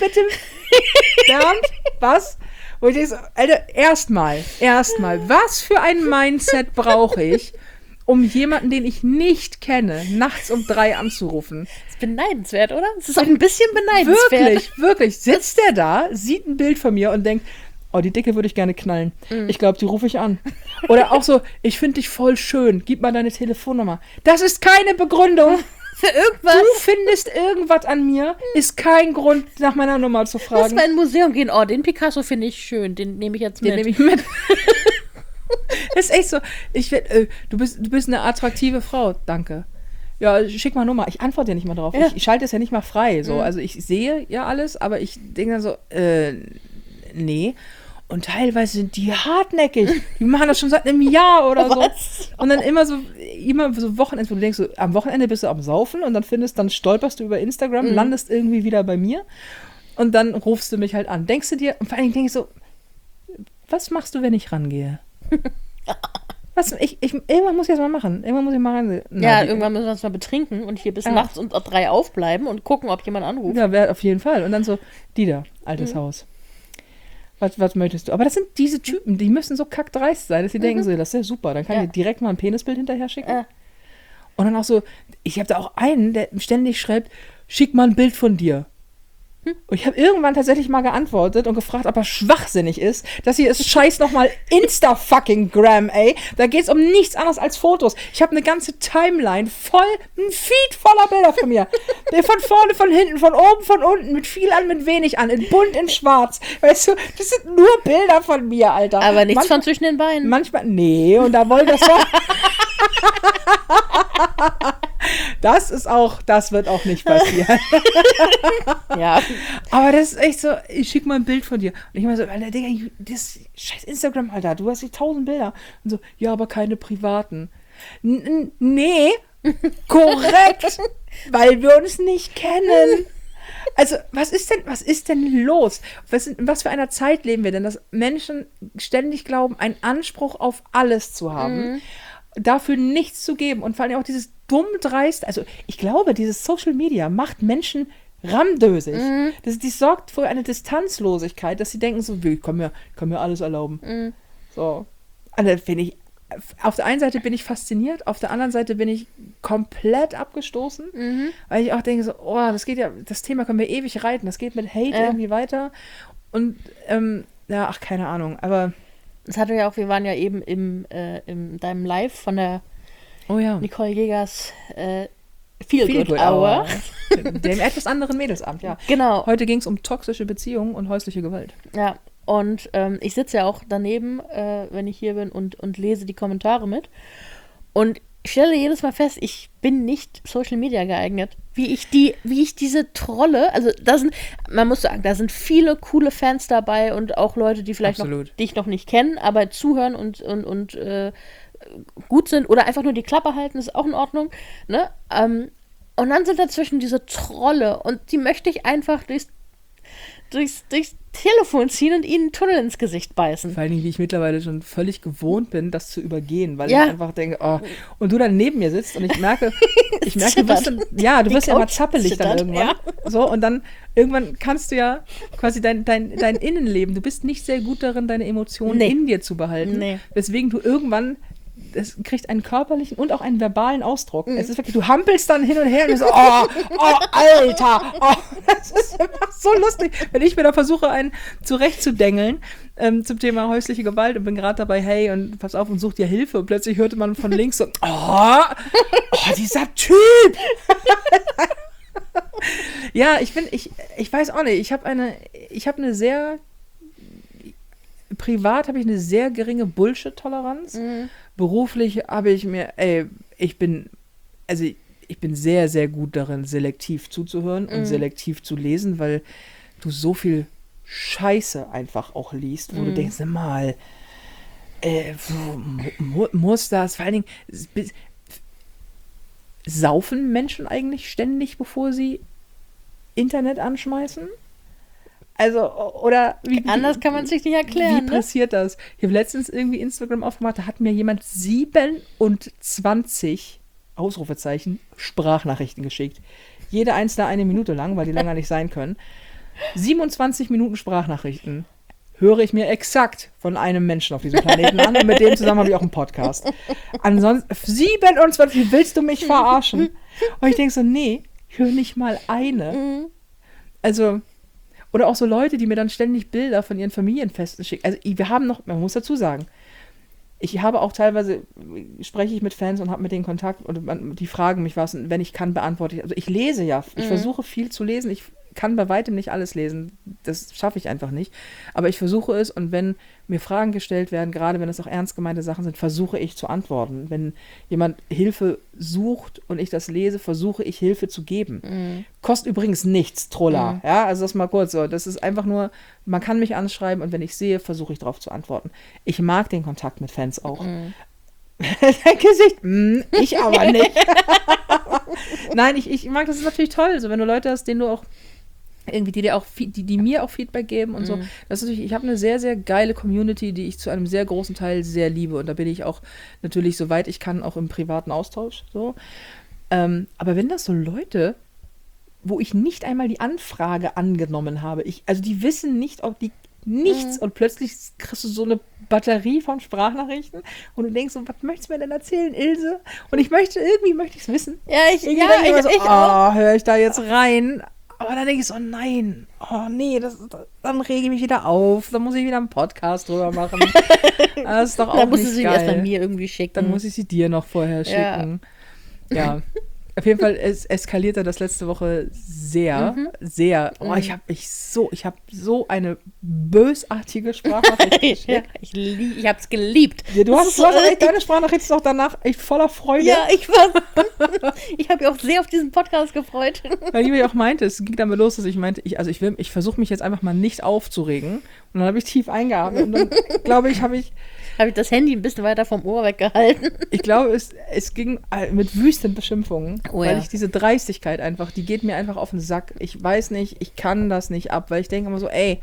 Bernd, was? Wo ich denke so, Alter, erstmal, was für ein Mindset brauche ich, um jemanden, den ich nicht kenne, nachts um 3 anzurufen? Das ist beneidenswert, oder? Es ist auch ein bisschen beneidenswert. Wirklich. Sitzt der da, sieht ein Bild von mir und denkt, oh, die Dicke würde ich gerne knallen. Ich glaube, die rufe ich an. Oder auch so, ich finde dich voll schön, gib mal deine Telefonnummer. Das ist keine Begründung. Für irgendwas. Du findest irgendwas an mir, ist kein Grund, nach meiner Nummer zu fragen. Lass mal in ein Museum gehen. Oh, den Picasso finde ich schön, den nehme ich jetzt mit. Den nehme ich mit. Das ist echt so. Du bist eine attraktive Frau. Danke. Ja, schick mal Nummer. Ich antworte ja nicht mal drauf. Ja. Ich schalte es ja nicht mal frei. So. Also ich sehe ja alles, aber ich denke dann so, nee. Und teilweise sind die hartnäckig. Die machen das schon seit einem Jahr oder so. Was? Und dann immer so Wochenende, wo du denkst, so, am Wochenende bist du am Saufen und dann stolperst du über Instagram, landest irgendwie wieder bei mir und dann rufst du mich halt an. Denkst du dir, und vor allen Dingen denke ich so, was machst du, wenn ich rangehe? Irgendwann muss ich das mal machen. Irgendwann muss ich mal ran. Irgendwann müssen wir uns mal betrinken und hier bis nachts um 3 aufbleiben und gucken, ob jemand anruft. Ja, auf jeden Fall. Und dann so, Dieter, altes Haus. Was möchtest du? Aber das sind diese Typen, die müssen so kackdreist sein, dass sie denken so, das ist ja super, dann kann ich dir direkt mal ein Penisbild hinterher schicken. Und dann auch so, ich habe da auch einen, der ständig schreibt, schick mal ein Bild von dir. Und ich habe irgendwann tatsächlich mal geantwortet und gefragt, ob er schwachsinnig ist. Das hier ist scheiß nochmal Insta-fucking-Gram, ey. Da geht's um nichts anderes als Fotos. Ich habe eine ganze Timeline ein Feed voller Bilder von mir. Von vorne, von hinten, von oben, von unten, mit viel an, mit wenig an, in bunt, in schwarz. Weißt du, das sind nur Bilder von mir, Alter. Aber nichts von zwischen den Beinen. Manchmal, nee, und da wollte das doch... Das wird auch nicht passieren. Ja. Aber das ist echt so, ich schick mal ein Bild von dir. Und ich meine so, Alter, Digga, das scheiß Instagram, Alter, du hast die 1000 Bilder. Und so, ja, aber keine privaten. Nee, korrekt, weil wir uns nicht kennen. Also, was ist denn los? In was für einer Zeit leben wir denn, dass Menschen ständig glauben, einen Anspruch auf alles zu haben, dafür nichts zu geben und vor allem auch dieses dumm dreist, also ich glaube, dieses Social Media macht Menschen ramdösig. Die sorgt für eine Distanzlosigkeit, dass sie denken so, ich kann mir alles erlauben. So. Also auf der einen Seite bin ich fasziniert, auf der anderen Seite bin ich komplett abgestoßen, weil ich auch denke so, oh, das Thema können wir ewig reiten, das geht mit Hate irgendwie weiter und ja, ach, keine Ahnung, aber das hatte ja auch, wir waren ja eben in deinem Live von der Nicole Jägers Feel Good Hour. Dem etwas anderen Mädelsabend, ja. Genau. Heute ging es um toxische Beziehungen und häusliche Gewalt. Ja, und ich sitze ja auch daneben, wenn ich hier bin und lese die Kommentare mit. Und ich stelle jedes Mal fest, ich bin nicht Social Media geeignet. Wie ich diese Trolle, also man muss sagen, da sind viele coole Fans dabei und auch Leute, die vielleicht dich noch nicht kennen, aber zuhören und gut sind oder einfach nur die Klappe halten, ist auch in Ordnung, ne? Und dann sind dazwischen diese Trolle und die möchte ich einfach durchs Telefon ziehen und ihnen einen Tunnel ins Gesicht beißen. Vor allen Dingen, wie ich mittlerweile schon völlig gewohnt bin, das zu übergehen, weil ich einfach denke, oh, und du dann neben mir sitzt und ich merke, du wirst ja mal zappelig dann irgendwann. Ja. So, und dann irgendwann kannst du ja quasi dein Innenleben, du bist nicht sehr gut darin, deine Emotionen in dir zu behalten, weswegen du irgendwann es kriegt einen körperlichen und auch einen verbalen Ausdruck. Es ist wirklich, du hampelst dann hin und her und so, Alter, das ist einfach so lustig, wenn ich mir da versuche, einen zurechtzudengeln zum Thema häusliche Gewalt und bin gerade dabei, hey, und pass auf und such dir Hilfe und plötzlich hörte man von links so, dieser Typ! Ja, ich weiß auch nicht, privat habe ich eine sehr geringe Bullshit-Toleranz. Beruflich habe ich ich bin sehr, sehr gut darin, selektiv zuzuhören und selektiv zu lesen, weil du so viel Scheiße einfach auch liest, wo du denkst, mal, muss das, vor allen Dingen, saufen Menschen eigentlich ständig, bevor sie Internet anschmeißen? Also, oder anders kann man es sich nicht erklären. Wie passiert das? Ich habe letztens irgendwie Instagram aufgemacht, da hat mir jemand 27 Ausrufezeichen Sprachnachrichten geschickt. Jede einzelne 1 Minute lang, weil die länger nicht sein können. 27 Minuten Sprachnachrichten höre ich mir exakt von einem Menschen auf diesem Planeten an und mit dem zusammen habe ich auch einen Podcast. Ansonsten 27, willst du mich verarschen? Und ich denke so, nee, ich höre nicht mal eine. Also oder auch so Leute, die mir dann ständig Bilder von ihren Familienfesten schicken. Also wir haben noch, man muss dazu sagen, ich habe auch teilweise, spreche ich mit Fans und habe mit denen Kontakt und die fragen mich was und wenn ich kann, beantworte ich. Also ich lese ja, ich versuche viel zu lesen, ich kann bei weitem nicht alles lesen, das schaffe ich einfach nicht, aber ich versuche es und wenn mir Fragen gestellt werden, gerade wenn es auch ernst gemeinte Sachen sind, versuche ich zu antworten. Wenn jemand Hilfe sucht und ich das lese, versuche ich Hilfe zu geben. Kostet übrigens nichts, Troller, ja, also das mal kurz so, das ist einfach nur, man kann mich anschreiben und wenn ich sehe, versuche ich darauf zu antworten. Ich mag den Kontakt mit Fans auch. Dein Gesicht, ich aber nicht. Nein, ich mag, das ist natürlich toll, so wenn du Leute hast, denen du auch irgendwie, die mir auch Feedback geben und so. Das ist natürlich, ich habe eine sehr, sehr geile Community, die ich zu einem sehr großen Teil sehr liebe. Und da bin ich auch natürlich, soweit ich kann, auch im privaten Austausch. So. Aber wenn das so Leute, wo ich nicht einmal die Anfrage angenommen habe, also die wissen nicht, ob die nichts und plötzlich kriegst du so eine Batterie von Sprachnachrichten und du denkst so, was möchtest du mir denn erzählen, Ilse? Und ich möchte es wissen. Ja, ich auch. Höre ich da jetzt rein? Aber dann denke ich so, nein, oh nee, dann rege ich mich wieder auf, dann muss ich wieder einen Podcast drüber machen. Das ist doch auch nicht geil. Dann musst du sie erst bei mir irgendwie schicken. Dann muss ich sie dir noch vorher schicken. Ja. Auf jeden Fall eskalierte das letzte Woche sehr, sehr. Oh, ich habe so eine bösartige Sprachnachricht geschickt. Ja, ich habe es geliebt. Ja, deine Sprachnachricht ist auch danach echt voller Freude. Ja, ich habe mich auch sehr auf diesen Podcast gefreut. Weil ich auch meinte, es ging damit los, dass ich meinte, ich versuche mich jetzt einfach mal nicht aufzuregen. Und dann habe ich tief eingeatmet. Und dann, glaube ich, habe ich habe ich das Handy ein bisschen weiter vom Ohr weggehalten. Ich glaube, es ging mit wüsten Beschimpfungen, weil ja. ich diese Dreistigkeit einfach, die geht mir einfach auf den Sack. Ich weiß nicht, ich kann das nicht ab, weil ich denke immer so, ey,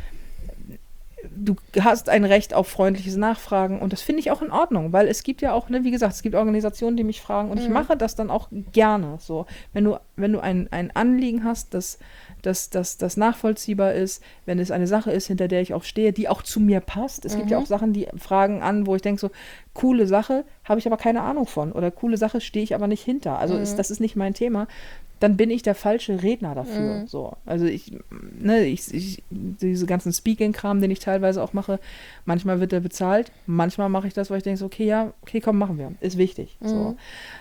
du hast ein Recht auf freundliches Nachfragen und das finde ich auch in Ordnung, weil es gibt ja auch, ne, wie gesagt, es gibt Organisationen, die mich fragen und ich mache das dann auch gerne. So, wenn du ein Anliegen hast, das nachvollziehbar ist, wenn es eine Sache ist, hinter der ich auch stehe, die auch zu mir passt. Es gibt ja auch Sachen, die fragen an, wo ich denke so, coole Sache, habe ich aber keine Ahnung von oder coole Sache stehe ich aber nicht hinter. Also das ist nicht mein Thema. Dann bin ich der falsche Redner dafür. So. Also diese ganzen Speaking-Kram, den ich teilweise auch mache, manchmal wird der bezahlt, manchmal mache ich das, weil ich denke so, okay, komm, machen wir. Ist wichtig. So.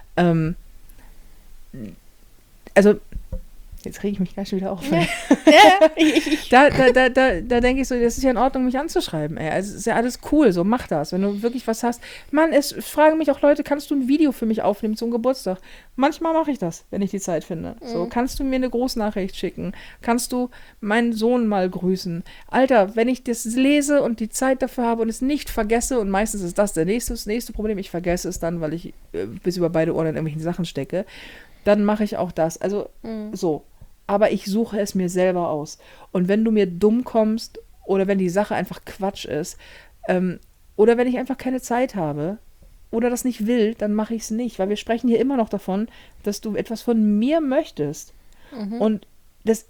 Also, jetzt rege ich mich gleich schon wieder auf. Ja. Da denke ich so, das ist ja in Ordnung, mich anzuschreiben. Ey. Also, es ist ja alles cool, so mach das. Wenn du wirklich was hast. Mann, es fragen mich auch Leute, kannst du ein Video für mich aufnehmen zum Geburtstag? Manchmal mache ich das, wenn ich die Zeit finde. So, kannst du mir eine Großnachricht schicken? Kannst du meinen Sohn mal grüßen? Alter, wenn ich das lese und die Zeit dafür habe und es nicht vergesse, und meistens ist das das nächste Problem, ich vergesse es dann, weil ich bis über beide Ohren in irgendwelchen Sachen stecke, dann mache ich auch das. Also so. Aber ich suche es mir selber aus. Und wenn du mir dumm kommst oder wenn die Sache einfach Quatsch ist oder wenn ich einfach keine Zeit habe oder das nicht will, dann mache ich es nicht. Weil wir sprechen hier immer noch davon, dass du etwas von mir möchtest. Und das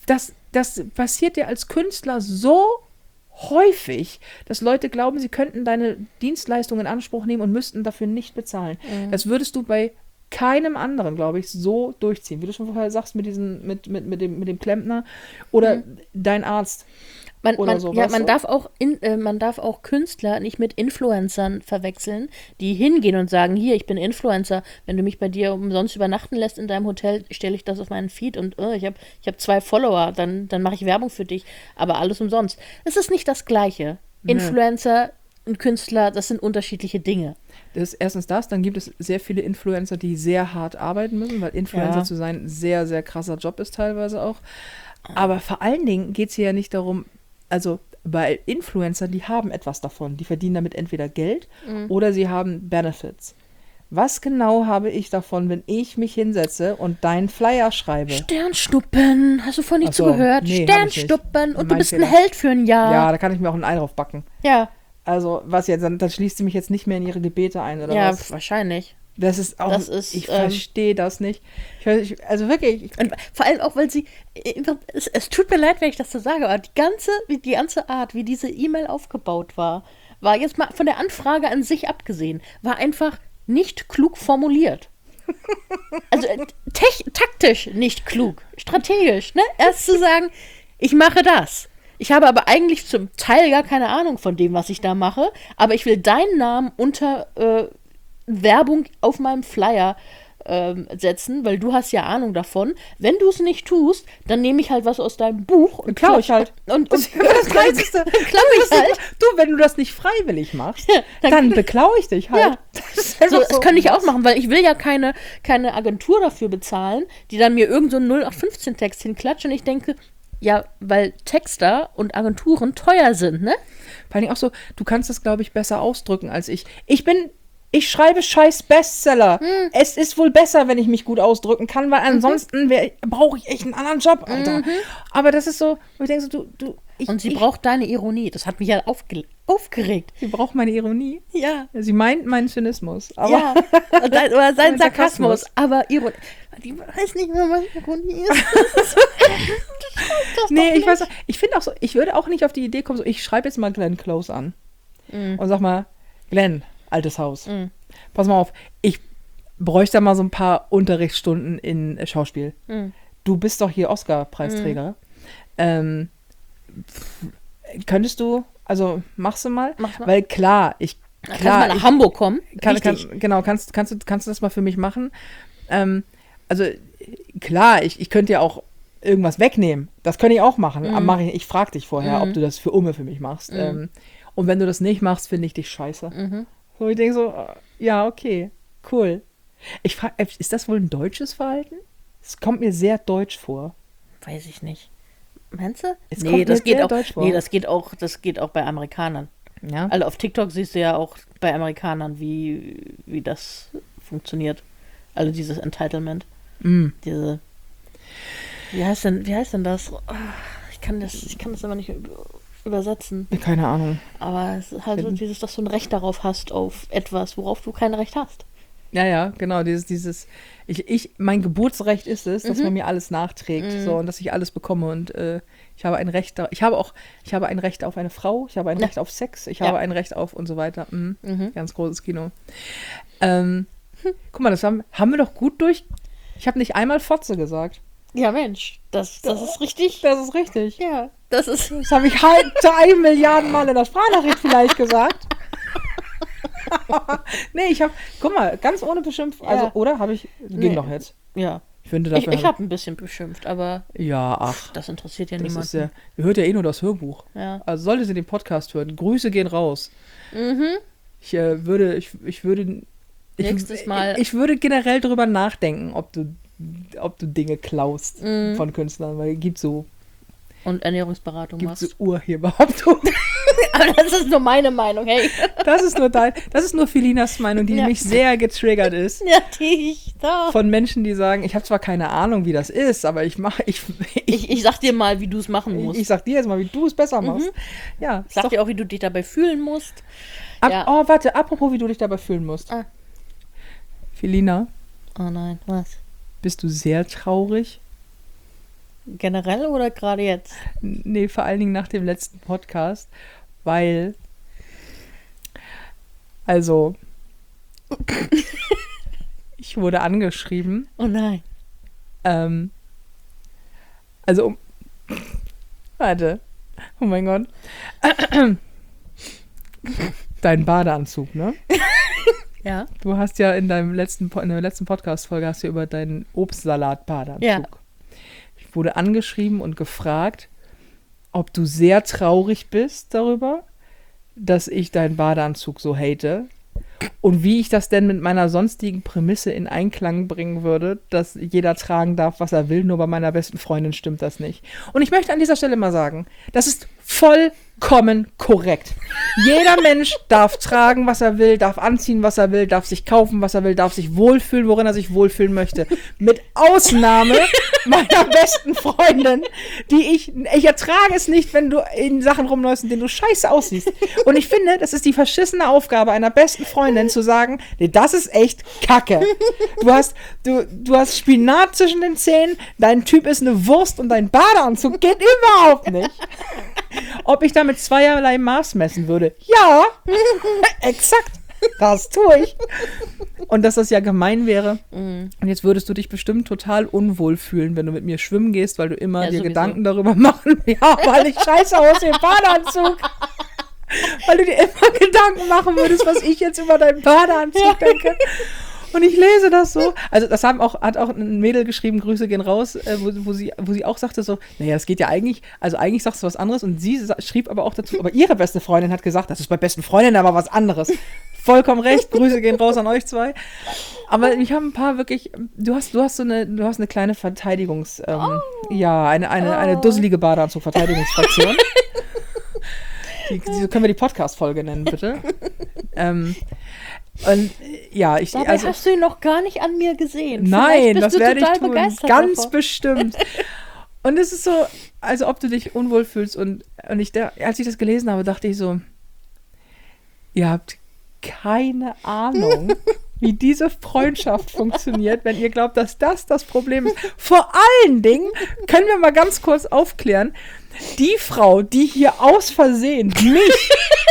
passiert dir als Künstler so häufig, dass Leute glauben, sie könnten deine Dienstleistung in Anspruch nehmen und müssten dafür nicht bezahlen. Das würdest du bei keinem anderen, glaube ich, so durchziehen. Wie du schon vorher sagst, mit dem Klempner oder dein Arzt. Man darf auch Künstler nicht mit Influencern verwechseln, die hingehen und sagen, hier, ich bin Influencer, wenn du mich bei dir umsonst übernachten lässt in deinem Hotel, stelle ich das auf meinen Feed und ich hab 2 Follower, dann mache ich Werbung für dich, aber alles umsonst. Es ist nicht das Gleiche. Influencer und Künstler, das sind unterschiedliche Dinge. Das ist erstens das, dann gibt es sehr viele Influencer, die sehr hart arbeiten müssen, weil Influencer zu sein ein sehr, sehr krasser Job ist teilweise auch. Aber vor allen Dingen geht es hier ja nicht darum, also bei Influencer, die haben etwas davon. Die verdienen damit entweder Geld oder sie haben Benefits. Was genau habe ich davon, wenn ich mich hinsetze und deinen Flyer schreibe? Sternschnuppen, hast du vorhin nicht zugehört? Nee, Sternschnuppen und du bist ein Held für ein Jahr. Ja, da kann ich mir auch ein Ei drauf backen. Ja. Also, was jetzt, dann schließt sie mich jetzt nicht mehr in ihre Gebete ein, oder was? Ja, wahrscheinlich. Ich verstehe das nicht. Also wirklich. Und vor allem auch, weil es tut mir leid, wenn ich das so sage, aber die ganze Art, wie diese E-Mail aufgebaut war jetzt mal von der Anfrage an sich abgesehen, war einfach nicht klug formuliert. Also taktisch nicht klug, strategisch, ne? Erst zu sagen, ich mache das. Ich habe aber eigentlich zum Teil gar keine Ahnung von dem, was ich da mache, aber ich will deinen Namen unter Werbung auf meinem Flyer setzen, weil du hast ja Ahnung davon. Wenn du es nicht tust, dann nehme ich halt was aus deinem Buch und klaue ich halt. Und das Geilste. Du, wenn du das nicht freiwillig machst, dann beklaue ich dich halt. Ja. Das kann ich auch machen, weil ich will ja keine Agentur dafür bezahlen, die dann mir irgend so einen 0815-Text hinklatscht und ich denke, ja, weil Texter und Agenturen teuer sind, ne? Vor allem auch so, du kannst das, glaube ich, besser ausdrücken als ich. Ich schreibe scheiß Bestseller. Es ist wohl besser, wenn ich mich gut ausdrücken kann, weil ansonsten brauche ich echt einen anderen Job, Alter. Aber das ist so, wo ich denke so, und sie braucht deine Ironie. Das hat mich ja aufgeregt. Sie braucht meine Ironie? Ja. Sie meint meinen Zynismus. Aber ja, oder seinen Sarkasmus. Aber Ironie. Ich weiß nicht mehr, was Ironie ist. Nee, ich weiß auch, ich finde auch so, ich würde auch nicht auf die Idee kommen, so, ich schreibe jetzt mal Glenn Close an. Und sag mal, Glenn, altes Haus. Pass mal auf, ich bräuchte mal so ein paar Unterrichtsstunden in Schauspiel. Du bist doch hier Oscar-Preisträger. Könntest du, also machst du mal? Weil klar, kannst du mal nach Hamburg kommen. Genau, kannst du das mal für mich machen? Also klar, ich könnte ja auch irgendwas wegnehmen. Das könnte ich auch machen. Aber ich frage dich vorher, ob du das für mich machst. Und wenn du das nicht machst, finde ich dich scheiße. So, ich denke so, ja, okay, cool. Ich frage, ist das wohl ein deutsches Verhalten? Es kommt mir sehr deutsch vor. Weiß ich nicht. Meinst du? Das geht auch auch bei Amerikanern. Ja. Also auf TikTok siehst du ja auch bei Amerikanern, wie das funktioniert. Also dieses Entitlement. Diese. Wie heißt denn das? Ich kann das aber nicht übersetzen. Keine Ahnung. Aber es ist halt so dieses, dass du ein Recht darauf hast, auf etwas, worauf du kein Recht hast. Ja, genau, mein Geburtsrecht ist es, dass man mir alles nachträgt, so, und dass ich alles bekomme, und ich habe ein Recht, ich habe ein Recht auf eine Frau, ich habe ein Recht auf Sex, ich habe ein Recht auf und so weiter. Ganz großes Kino. Guck mal, das haben wir doch gut durch. Ich habe nicht einmal Fotze gesagt. Ja, Mensch, das ist richtig. Das ist richtig. Ja, das habe ich halt 3 Milliarden Mal in der Sprachnachricht vielleicht gesagt. Nee, guck mal, ganz ohne beschimpft, also, oder? Ging doch jetzt. Ja. Ich finde, dafür ich habe ein bisschen beschimpft, aber ja, ach. das interessiert ja Das niemanden. ist ihr hört ja eh nur das Hörbuch. Ja. Also sollte sie den Podcast hören, Grüße gehen raus. Ich würde Nächstes Mal. Ich würde generell darüber nachdenken, ob du Dinge klaust von Künstlern, weil gibt so Und Ernährungsberatung machst. Urheberbehauptung. Aber das ist nur meine Meinung, hey. Das ist nur Filinas Meinung, die mich sehr getriggert ist. Ja, die ich da. Von Menschen, die sagen, ich habe zwar keine Ahnung, wie das ist, aber ich sag dir mal, wie du es machen musst. Ich sag dir jetzt mal, wie du es besser machst. Ja, Ich sag dir auch, wie du dich dabei fühlen musst. Oh, warte, apropos, wie du dich dabei fühlen musst. Filina. Oh nein, was? Bist du sehr traurig? Generell oder gerade jetzt? Nee, vor allen Dingen nach dem letzten Podcast, weil, also, ich wurde angeschrieben. Oh nein. Warte, oh mein Gott. Dein Badeanzug, ne? Ja. Du hast ja in der letzten Podcast-Folge hast du über deinen Obstsalat-Badeanzug. Ja. Ich wurde angeschrieben und gefragt, ob du sehr traurig bist darüber, dass ich deinen Badeanzug so hate und wie ich das denn mit meiner sonstigen Prämisse in Einklang bringen würde, dass jeder tragen darf, was er will, nur bei meiner besten Freundin stimmt das nicht. Und ich möchte an dieser Stelle mal sagen, das ist vollkommen korrekt. Jeder Mensch darf tragen, was er will, darf anziehen, was er will, darf sich kaufen, was er will, darf sich wohlfühlen, worin er sich wohlfühlen möchte. Mit Ausnahme meiner besten Freundin, ich ertrage es nicht, wenn du in Sachen rumläufst, in denen du scheiße aussiehst. Und ich finde, das ist die verschissene Aufgabe einer besten Freundin, zu sagen, nee, das ist echt Kacke. Du hast Spinat zwischen den Zähnen, dein Typ ist eine Wurst und dein Badeanzug geht überhaupt nicht. Ob ich damit zweierlei Maß messen würde? Ja, exakt. Das tue ich. Und dass das ja gemein wäre. Und jetzt würdest du dich bestimmt total unwohl fühlen, wenn du mit mir schwimmen gehst, weil du immer dir sowieso Gedanken darüber machen, weil ich scheiße aussehe im Badeanzug. Weil du dir immer Gedanken machen würdest, was ich jetzt über deinen Badeanzug denke. Und ich lese das so. Also das hat auch ein Mädel geschrieben, Grüße gehen raus, wo sie auch sagte so, naja, das geht ja eigentlich, also eigentlich sagst du was anderes. Und sie schrieb aber auch dazu, aber ihre beste Freundin hat gesagt, das ist bei besten Freundinnen aber was anderes. Vollkommen recht, Grüße gehen raus an euch zwei. Aber ich habe ein paar wirklich, du hast eine kleine Verteidigungs, eine dusselige Badeanzug-Verteidigungsfraktion. Die können wir die Podcast-Folge nennen, bitte. Und ja, Dabei hast du ihn noch gar nicht an mir gesehen. Nein, das werde ich tun. Ganz davon. Bestimmt. Und es ist so, also ob du dich unwohl fühlst. Und als ich das gelesen habe, dachte ich so, ihr habt keine Ahnung, wie diese Freundschaft funktioniert, wenn ihr glaubt, dass das Problem ist. Vor allen Dingen können wir mal ganz kurz aufklären, die Frau, die hier aus Versehen mich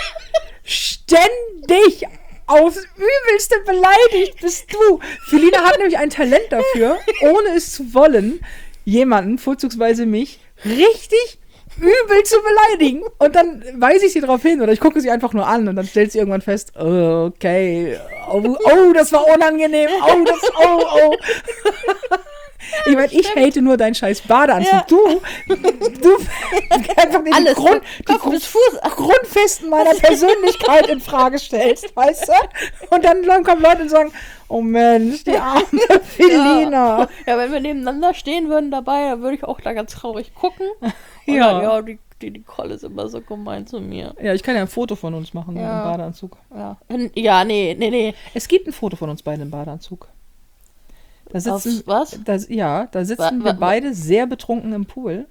ständig aufs Übelste beleidigt, bist du. Felina hat nämlich ein Talent dafür, ohne es zu wollen, jemanden, vorzugsweise mich, richtig übel zu beleidigen. Und dann weise ich sie darauf hin oder ich gucke sie einfach nur an und dann stellt sie irgendwann fest, okay, oh, das war unangenehm, oh. Ich meine, ich hate nur deinen scheiß Badeanzug. Ja. Du einfach alles, die Grundfesten meiner Persönlichkeit in Frage stellst, weißt du? Und dann kommen Leute und sagen, oh Mensch, die arme Felina. Ja, wenn wir nebeneinander stehen würden dabei, dann würde ich auch da ganz traurig gucken. Und ja. Dann, die die Nicole ist immer so gemein zu mir. Ja, ich kann ja ein Foto von uns machen im Badeanzug. Ja, ja, nee. Es gibt ein Foto von uns beiden im Badeanzug. Da sitzen, was? da sitzen wir beide sehr betrunken im Pool.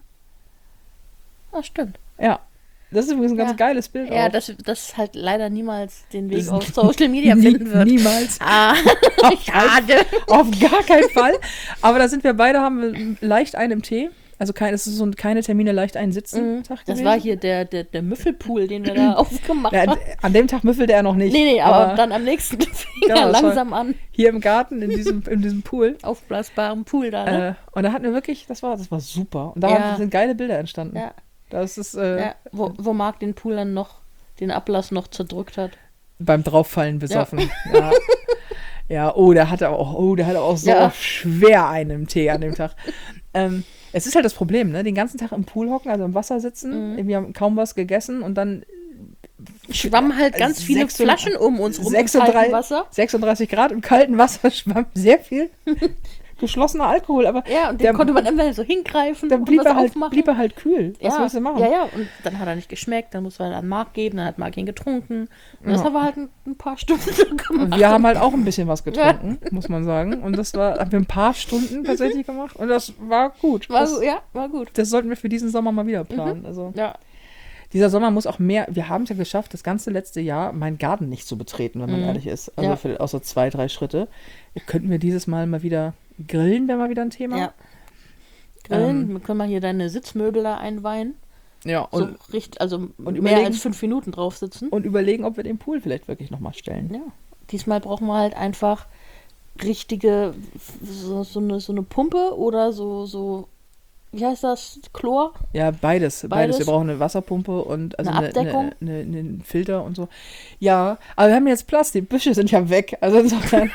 Ah, stimmt. Ja. Das ist übrigens ein ganz geiles Bild. Ja, auch. das halt leider niemals den Weg auf Social Media finden wird. Niemals. Schade. Auf gar keinen Fall. Aber da sind wir beide, haben wir leicht einen im Tee. Also es ist so keine Termine leicht einen Sitzen. Das war hier der Müffelpool, den wir da aufgemacht haben. An dem Tag müffelte er noch nicht. Nee, aber dann am nächsten fing er langsam an. Hier im Garten, in diesem Pool. Aufblasbaren Pool da, ne? Und da hatten wir wirklich, das war super. Und da sind geile Bilder entstanden. Ja. Das ist, wo Marc den Pool dann den Ablass noch zerdrückt hat. Beim Drauffallen besoffen. Ja. Ja, der hatte auch so schwer einen im Tee an dem Tag. Es ist halt das Problem, ne? Den ganzen Tag im Pool hocken, also im Wasser sitzen. Wir haben kaum was gegessen und dann schwammen halt ganz viele Flaschen um uns rum im kalten Wasser. 36 Grad im kalten Wasser schwamm sehr viel geschlossener Alkohol. Aber ja, und den konnte man immer so hingreifen dann blieb er halt kühl. Was willst du machen? Ja, und dann hat er nicht geschmeckt, dann musste er an Marc geben, dann hat Marc ihn getrunken. Und das haben wir halt ein paar Stunden so gemacht. Und wir haben halt auch ein bisschen was getrunken, muss man sagen. Und haben wir ein paar Stunden tatsächlich gemacht. Und das war gut. War gut. Das sollten wir für diesen Sommer mal wieder planen. Also, dieser Sommer muss auch mehr, wir haben es ja geschafft, das ganze letzte Jahr meinen Garten nicht zu betreten, wenn man ehrlich ist. Also vielleicht auch so 2, 3 Schritte. Könnten wir dieses Mal wieder grillen, wäre mal wieder ein Thema. Ja. Grillen, wir können mal hier deine Sitzmöbel da einweihen. Ja, und mehr als 5 Minuten drauf sitzen. Und überlegen, ob wir den Pool vielleicht wirklich nochmal stellen. Ja. Diesmal brauchen wir halt einfach richtige, so eine Pumpe oder so, wie heißt das, Chlor? Ja, beides. Wir brauchen eine Wasserpumpe und also eine Abdeckung. Einen Filter und so. Ja, aber wir haben jetzt Platz, die Büsche sind ja weg. Also insofern,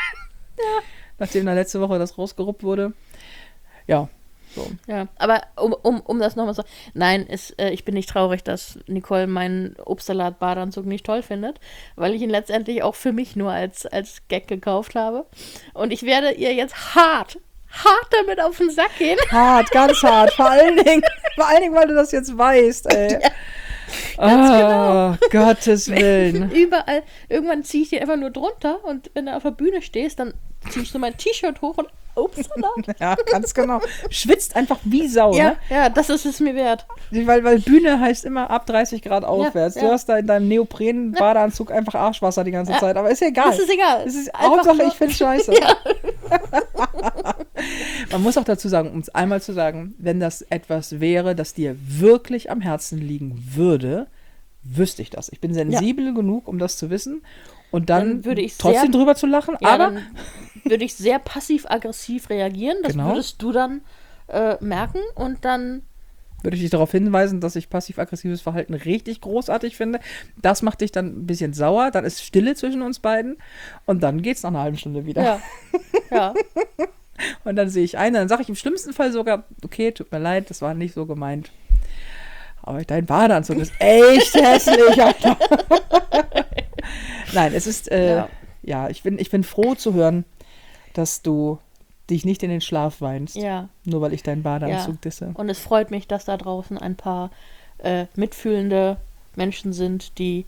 nachdem da letzte Woche das rausgeruppt wurde. Ja, so. Ja, aber um das nochmal zu sagen, nein, ich bin nicht traurig, dass Nicole meinen Obstsalat-Badeanzug nicht toll findet, weil ich ihn letztendlich auch für mich nur als Gag gekauft habe. Und ich werde ihr jetzt hart damit auf den Sack gehen. Hart, ganz hart. Vor allen Dingen, weil du das jetzt weißt, ey. Ja, genau. Gottes Willen. Überall. Irgendwann ziehe ich die einfach nur drunter und wenn du auf der Bühne stehst, dann ziehe ich so mein T-Shirt hoch und Obstsalat. Ja, ganz genau. Schwitzt einfach wie Sau, ne? Ja, das ist es mir wert. Weil Bühne heißt immer ab 30 Grad aufwärts. Du hast da in deinem Neopren-Badeanzug einfach Arschwasser die ganze Zeit. Aber ist ja egal. Das ist egal. Hauptsache, ich finde scheiße. Ja. Man muss auch dazu sagen, um es einmal zu sagen, wenn das etwas wäre, das dir wirklich am Herzen liegen würde, wüsste ich das. Ich bin sensibel genug, um das zu wissen. Und dann würde ich trotzdem drüber zu lachen. Ja, aber dann würde ich sehr passiv-aggressiv reagieren. Das würdest du dann merken und dann würde ich dich darauf hinweisen, dass ich passiv-aggressives Verhalten richtig großartig finde. Das macht dich dann ein bisschen sauer, dann ist Stille zwischen uns beiden und dann geht's nach einer halben Stunde wieder. Ja. Und dann sehe ich ein, dann sage ich im schlimmsten Fall sogar, okay, tut mir leid, das war nicht so gemeint. Aber dein Badeanzug ist echt hässlich, Alter. Nein, es ist, ich bin froh zu hören, dass du dich nicht in den Schlaf weinst. Ja. Nur weil ich deinen Badeanzug disse. Und es freut mich, dass da draußen ein paar mitfühlende Menschen sind, die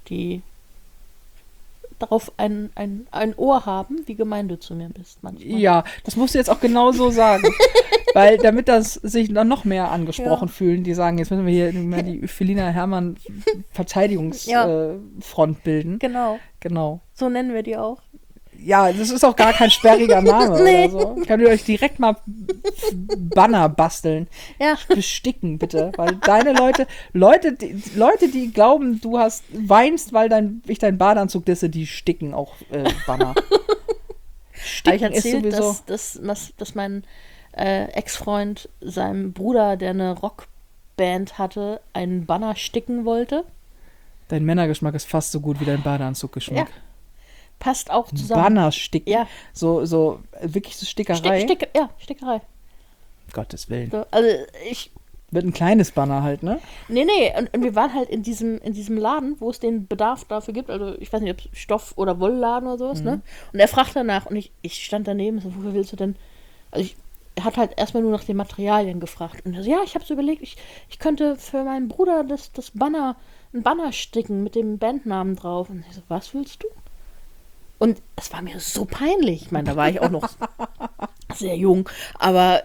darauf ein Ohr haben, wie gemein du zu mir bist manchmal. Ja, das musst du jetzt auch genau so sagen. Weil damit das sich dann noch mehr angesprochen fühlen, die sagen, jetzt müssen wir hier mal die Felina Herrmann Verteidigungsfront bilden. Genau. So nennen wir die auch. Ja, das ist auch gar kein sperriger Name oder so. Könnt ihr euch direkt mal Banner basteln. Ja. Besticken, bitte. Weil deine Leute, die glauben, du weinst, weil ich deinen Badeanzug disse, die sticken auch Banner. Sticken ich erzählt, ist sowieso dass mein Ex-Freund seinem Bruder, der eine Rockband hatte, einen Banner sticken wollte. Dein Männergeschmack ist fast so gut wie dein Badeanzuggeschmack. Ja. Passt auch zusammen. Banner sticken. Ja. So wirklich so Stickerei. Stickerei. Gottes Willen. So, also Wird ein kleines Banner halt, ne? Nee. Und wir waren halt in diesem Laden, wo es den Bedarf dafür gibt. Also ich weiß nicht, ob es Stoff- oder Wollladen oder sowas, ne? Und er fragt danach und ich stand daneben, so, wofür willst du denn? Also er hat halt erstmal nur nach den Materialien gefragt. Und er so, ja, ich habe so überlegt, ich könnte für meinen Bruder ein Banner sticken mit dem Bandnamen drauf. Und ich so, was willst du? Und es war mir so peinlich. Ich meine, da war ich auch noch sehr jung. Aber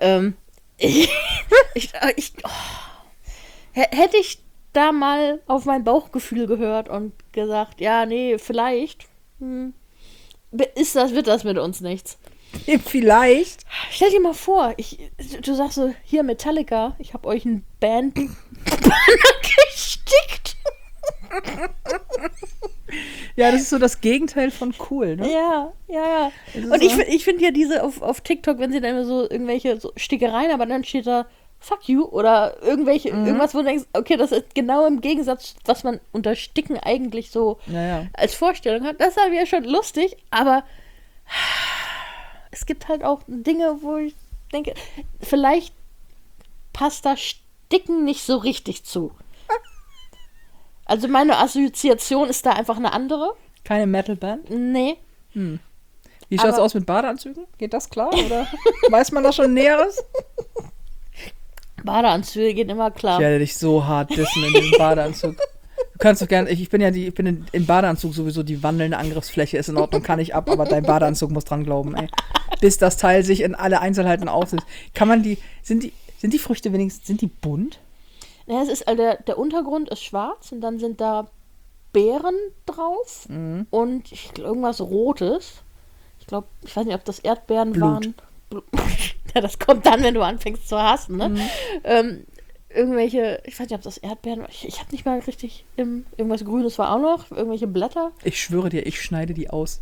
hätte ich da mal auf mein Bauchgefühl gehört und gesagt, ja, nee, vielleicht wird das mit uns nichts. Vielleicht. Stell dir mal vor, du sagst so, hier Metallica, ich habe euch ein Band gestickt. Ja, das ist so das Gegenteil von cool, ne? Ja. Und ich finde ja diese auf TikTok, wenn sie dann immer so irgendwelche so Stickereien, aber dann steht da fuck you oder irgendwas, wo du denkst, okay, das ist genau im Gegensatz, was man unter Sticken eigentlich so als Vorstellung hat. Das ist ja schon lustig, aber es gibt halt auch Dinge, wo ich denke, vielleicht passt da Sticken nicht so richtig zu. Also meine Assoziation ist da einfach eine andere. Keine Metalband? Nee. Wie schaut es aus mit Badeanzügen? Geht das klar? Oder weiß man da schon Näheres? Badeanzüge gehen immer klar. Ich werde dich so hart dissen in diesem Badeanzug. Du kannst doch gerne, ich bin im Badeanzug sowieso die wandelnde Angriffsfläche, ist in Ordnung, kann ich ab, aber dein Badeanzug muss dran glauben, ey. Bis das Teil sich in alle Einzelheiten aufsetzt. Sind die Früchte wenigstens, sind die bunt? Ja, es ist, der Untergrund ist schwarz und dann sind da Beeren drauf und irgendwas Rotes. Ich weiß nicht, ob das Erdbeeren Blut. waren. Ja, das kommt dann, wenn du anfängst zu hassen, ne? Irgendwelche, ich weiß nicht, ob das Erdbeeren war. Ich habe nicht mal richtig, irgendwas Grünes war auch noch, irgendwelche Blätter. Ich schwöre dir, ich schneide die aus.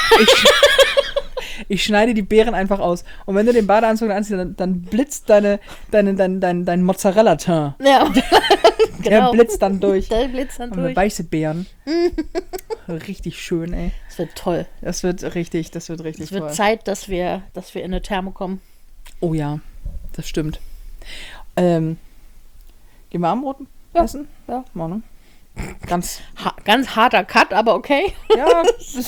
Ich schneide die Beeren einfach aus. Und wenn du den Badeanzug anziehst, dann blitzt dein Mozzarella-Teint. Ja, genau. Der blitzt dann durch. Der blitzt dann durch. Weiße Beeren. Richtig schön, ey. Das wird toll. Das wird richtig Es toll. wird Zeit, dass wir in eine Therme kommen. Oh ja, das stimmt. Gehen wir Abendbrot essen? Ja. Morgen. Ganz harter Cut, aber okay. Ja.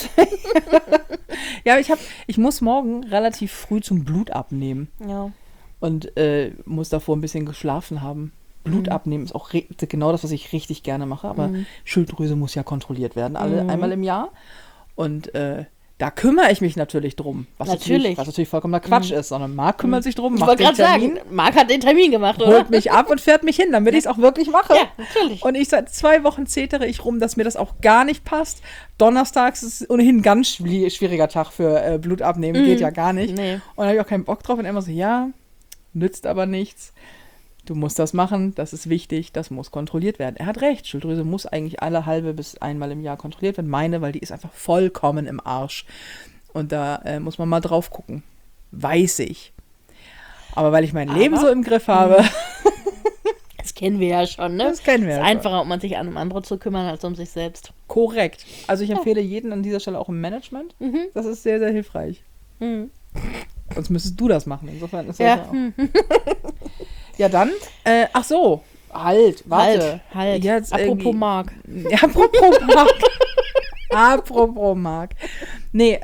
Ja, ich muss morgen relativ früh zum Blut abnehmen. Ja. Und muss davor ein bisschen geschlafen haben. Blut abnehmen ist auch genau das, was ich richtig gerne mache. Aber Schilddrüse muss ja kontrolliert werden, einmal im Jahr. Und da kümmere ich mich natürlich drum. Was natürlich vollkommener Quatsch ist, sondern Marc kümmert sich drum, macht den Termin. Sagen, Marc hat den Termin gemacht, oder? Holt mich ab und fährt mich hin, damit ich es auch wirklich mache. Ja, natürlich. Und seit 2 Wochen zetere ich rum, dass mir das auch gar nicht passt. Donnerstags ist ohnehin ein ganz schwieriger Tag für Blut abnehmen, geht ja gar nicht. Nee. Und da habe ich auch keinen Bock drauf. Und er immer so, ja, nützt aber nichts. Du musst das machen, das ist wichtig, das muss kontrolliert werden. Er hat recht, Schilddrüse muss eigentlich alle halbe bis einmal im Jahr kontrolliert werden. Weil die ist einfach vollkommen im Arsch. Und da muss man mal drauf gucken. Weiß ich. Aber weil ich mein Leben so im Griff habe. Das kennen wir ja schon, ne? Das kennen wir ja Es ist einfacher, um man sich um andere zu kümmern, als um sich selbst. Korrekt. Also ich empfehle jeden an dieser Stelle auch im Management. Das ist sehr, sehr hilfreich. Sonst müsstest du das machen. Insofern ist das ja auch. Ja, dann. Ach so. Warte. Halt. Jetzt Apropos Marc. Apropos Marc. Nee,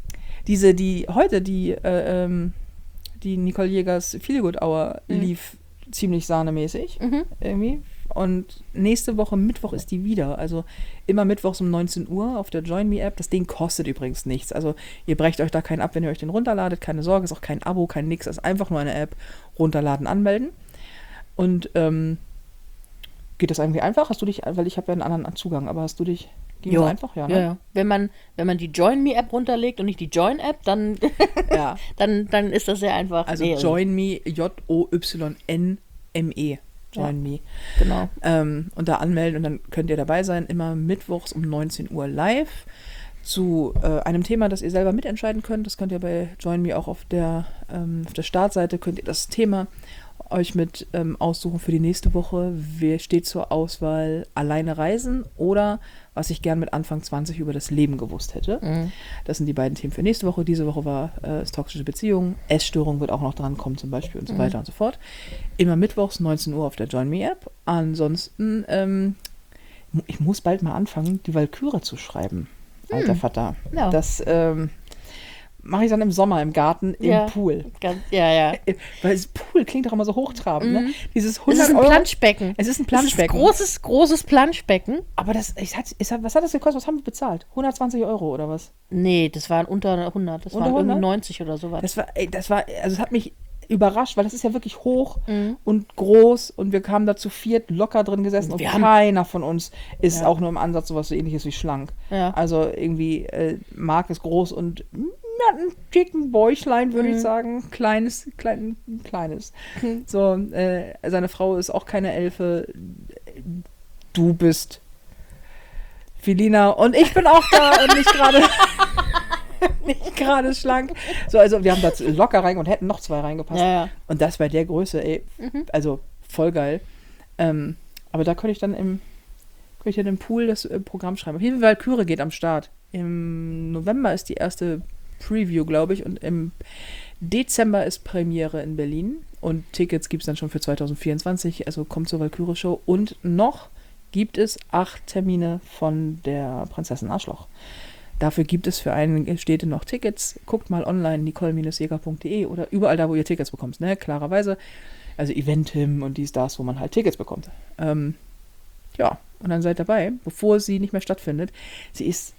die Nicole Jägers Feelgood Hour lief ziemlich sahnemäßig. Irgendwie. Und nächste Woche, Mittwoch, ist die wieder. Also immer mittwochs um 19 Uhr auf der Join Me App. Das Ding kostet übrigens nichts. Also ihr brecht euch da keinen ab, wenn ihr euch den runterladet. Keine Sorge, ist auch kein Abo, kein nix. Es ist einfach nur eine App. Runterladen, anmelden. Und geht das irgendwie einfach? Hast du dich, weil ich habe ja einen anderen Zugang, aber hast du dich, ging das einfach? Ja, ne? Ja. Wenn man die Join Me App runterlegt und nicht die Join App, dann, dann ist das sehr einfach. Also Join Me, Joyne. Join Me. Genau. Und da anmelden und dann könnt ihr dabei sein, immer mittwochs um 19 Uhr live zu einem Thema, das ihr selber mitentscheiden könnt. Das könnt ihr bei Join Me auch auf der Startseite, könnt ihr das Thema euch mit aussuchen für die nächste Woche. Wer steht zur Auswahl? Alleine reisen oder was ich gern mit Anfang 20 über das Leben gewusst hätte. Das sind die beiden Themen für nächste Woche. Diese Woche war es toxische Beziehungen. Essstörung wird auch noch dran kommen zum Beispiel und so weiter und so fort. Immer mittwochs 19 Uhr auf der Join Me App. Ansonsten, ich muss bald mal anfangen, die Walküre zu schreiben. Alter Vater. Ja. Das mache ich dann im Sommer im Garten im Pool. Ja. Weil das Pool klingt doch immer so hochtrabend, ne? Dieses 100 Es ist ein Euro. Planschbecken. Es ist ein Planschbecken. Es ist ein großes Planschbecken. Aber was hat das gekostet? Was haben wir bezahlt? 120 Euro oder was? Nee, das waren unter 100. Das waren irgendwie 90 oder sowas. Also es hat mich überrascht, weil das ist ja wirklich hoch und groß und wir haben da zu viert locker drin gesessen und keiner von uns ist auch nur im Ansatz sowas so ähnliches wie schlank. Ja. Also irgendwie Marc ist groß und hat ein dicken Bäuchlein, würde ich sagen. Kleines. So, seine Frau ist auch keine Elfe. Du bist Felina und ich bin auch da und nicht gerade schlank. So, also wir haben da locker rein und hätten noch 2 reingepasst. Ja. Und das bei der Größe, also voll geil. Aber da könnte ich dann im Pool das Programm schreiben. Auf jeden Fall, Valkyrie geht am Start. Im November ist die erste Preview, glaube ich, und im Dezember ist Premiere in Berlin und Tickets gibt es dann schon für 2024, also kommt zur Valkyrie-Show und noch gibt es 8 Termine von der Prinzessin Arschloch. Dafür gibt es für einige Städte noch Tickets. Guckt mal online, nicole-jäger.de oder überall da, wo ihr Tickets bekommt, ne? Klarerweise. Also Eventim und das, wo man halt Tickets bekommt. Ja, und dann seid dabei, bevor sie nicht mehr stattfindet. Ich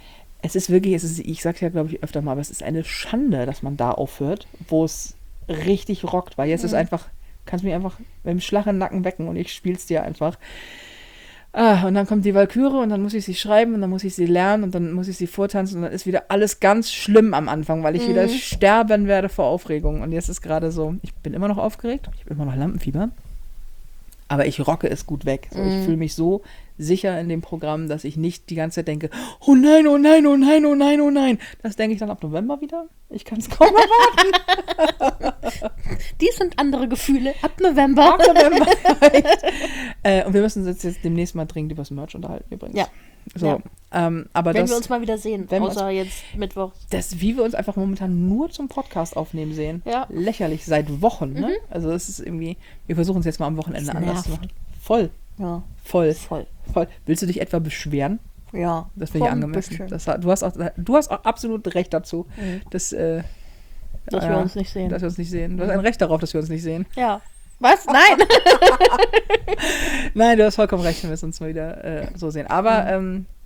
sag's ja, glaube ich, öfter mal, aber es ist eine Schande, dass man da aufhört, wo es richtig rockt, weil jetzt ist einfach, kannst mich einfach mit dem Schlag im Nacken wecken und ich spiel's dir einfach. Und dann kommt die Valkyrie und dann muss ich sie schreiben und dann muss ich sie lernen und dann muss ich sie vortanzen und dann ist wieder alles ganz schlimm am Anfang, weil ich wieder sterben werde vor Aufregung. Und jetzt ist gerade so, ich bin immer noch aufgeregt, ich habe immer noch Lampenfieber, aber ich rocke es gut weg. So, ich fühle mich so sicher in dem Programm, dass ich nicht die ganze Zeit denke, oh nein, oh nein, oh nein, oh nein, oh nein. Das denke ich dann ab November wieder. Ich kann es kaum erwarten. Dies sind andere Gefühle. Ab November. Und wir müssen uns jetzt demnächst mal dringend über das Merch unterhalten übrigens. Ja. So, aber wenn wir uns mal wieder sehen, außer jetzt Mittwoch. Wie wir uns einfach momentan nur zum Podcast aufnehmen sehen. Ja. Lächerlich, seit Wochen. Ne? Also das ist irgendwie, wir versuchen es jetzt mal am Wochenende anders zu machen. Voll. Ja. Voll. Willst du dich etwa beschweren? Ja. Das finde ich angemessen. Du hast auch absolut recht dazu, dass wir uns nicht sehen. Dass wir uns nicht sehen. Du hast ein Recht darauf, dass wir uns nicht sehen. Ja. Was? Nein! Nein, du hast vollkommen recht, wenn wir es uns mal wieder so sehen. Aber,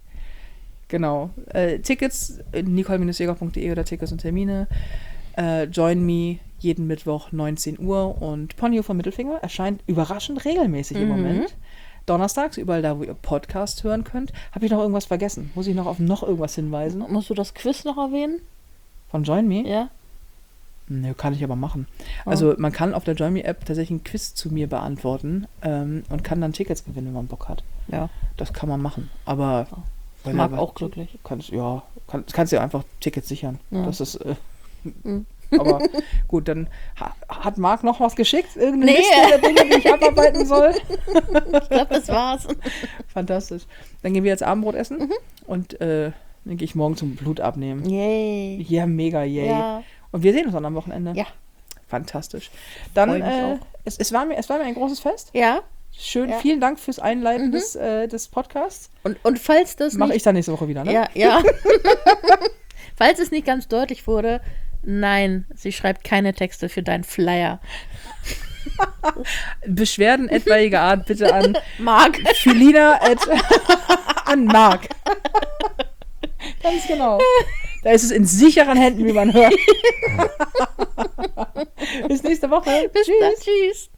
genau. Tickets, nicole-jäger.de oder Tickets und Termine. Join Me jeden Mittwoch 19 Uhr und Ponyo von Mittelfinger erscheint überraschend regelmäßig im Moment. Donnerstags, überall da, wo ihr Podcast hören könnt. Habe ich noch irgendwas vergessen? Muss ich noch auf noch irgendwas hinweisen? Musst du das Quiz noch erwähnen? Von Join Me? Ja. Ne, kann ich aber machen. Oh. Also man kann auf der Join Me App tatsächlich ein Quiz zu mir beantworten und kann dann Tickets gewinnen, wenn man Bock hat. Ja. Das kann man machen. Aber ich mag auch glücklich. Kannst ja einfach Tickets sichern. Ja. Das ist aber gut, dann hat Marc noch was geschickt? Irgendeine Liste der Dinge, die ich abarbeiten soll? Ich glaube, das war's. Fantastisch. Dann gehen wir jetzt Abendbrot essen und dann gehe ich morgen zum Blut abnehmen. Yay. Ja, mega yay. Ja. Und wir sehen uns dann am Wochenende. Ja. Fantastisch. Dann, es war mir ein großes Fest. Ja. Schön, vielen Dank fürs Einleiten des Podcasts. Und falls das mache ich dann nächste Woche wieder, ne? Ja. Falls es nicht ganz deutlich wurde, nein, sie schreibt keine Texte für deinen Flyer. Beschwerden etwaiger Art bitte an Marc. Felina an Marc. Ganz genau. Da ist es in sicheren Händen, wie man hört. Bis nächste Woche. Bis dann. Tschüss.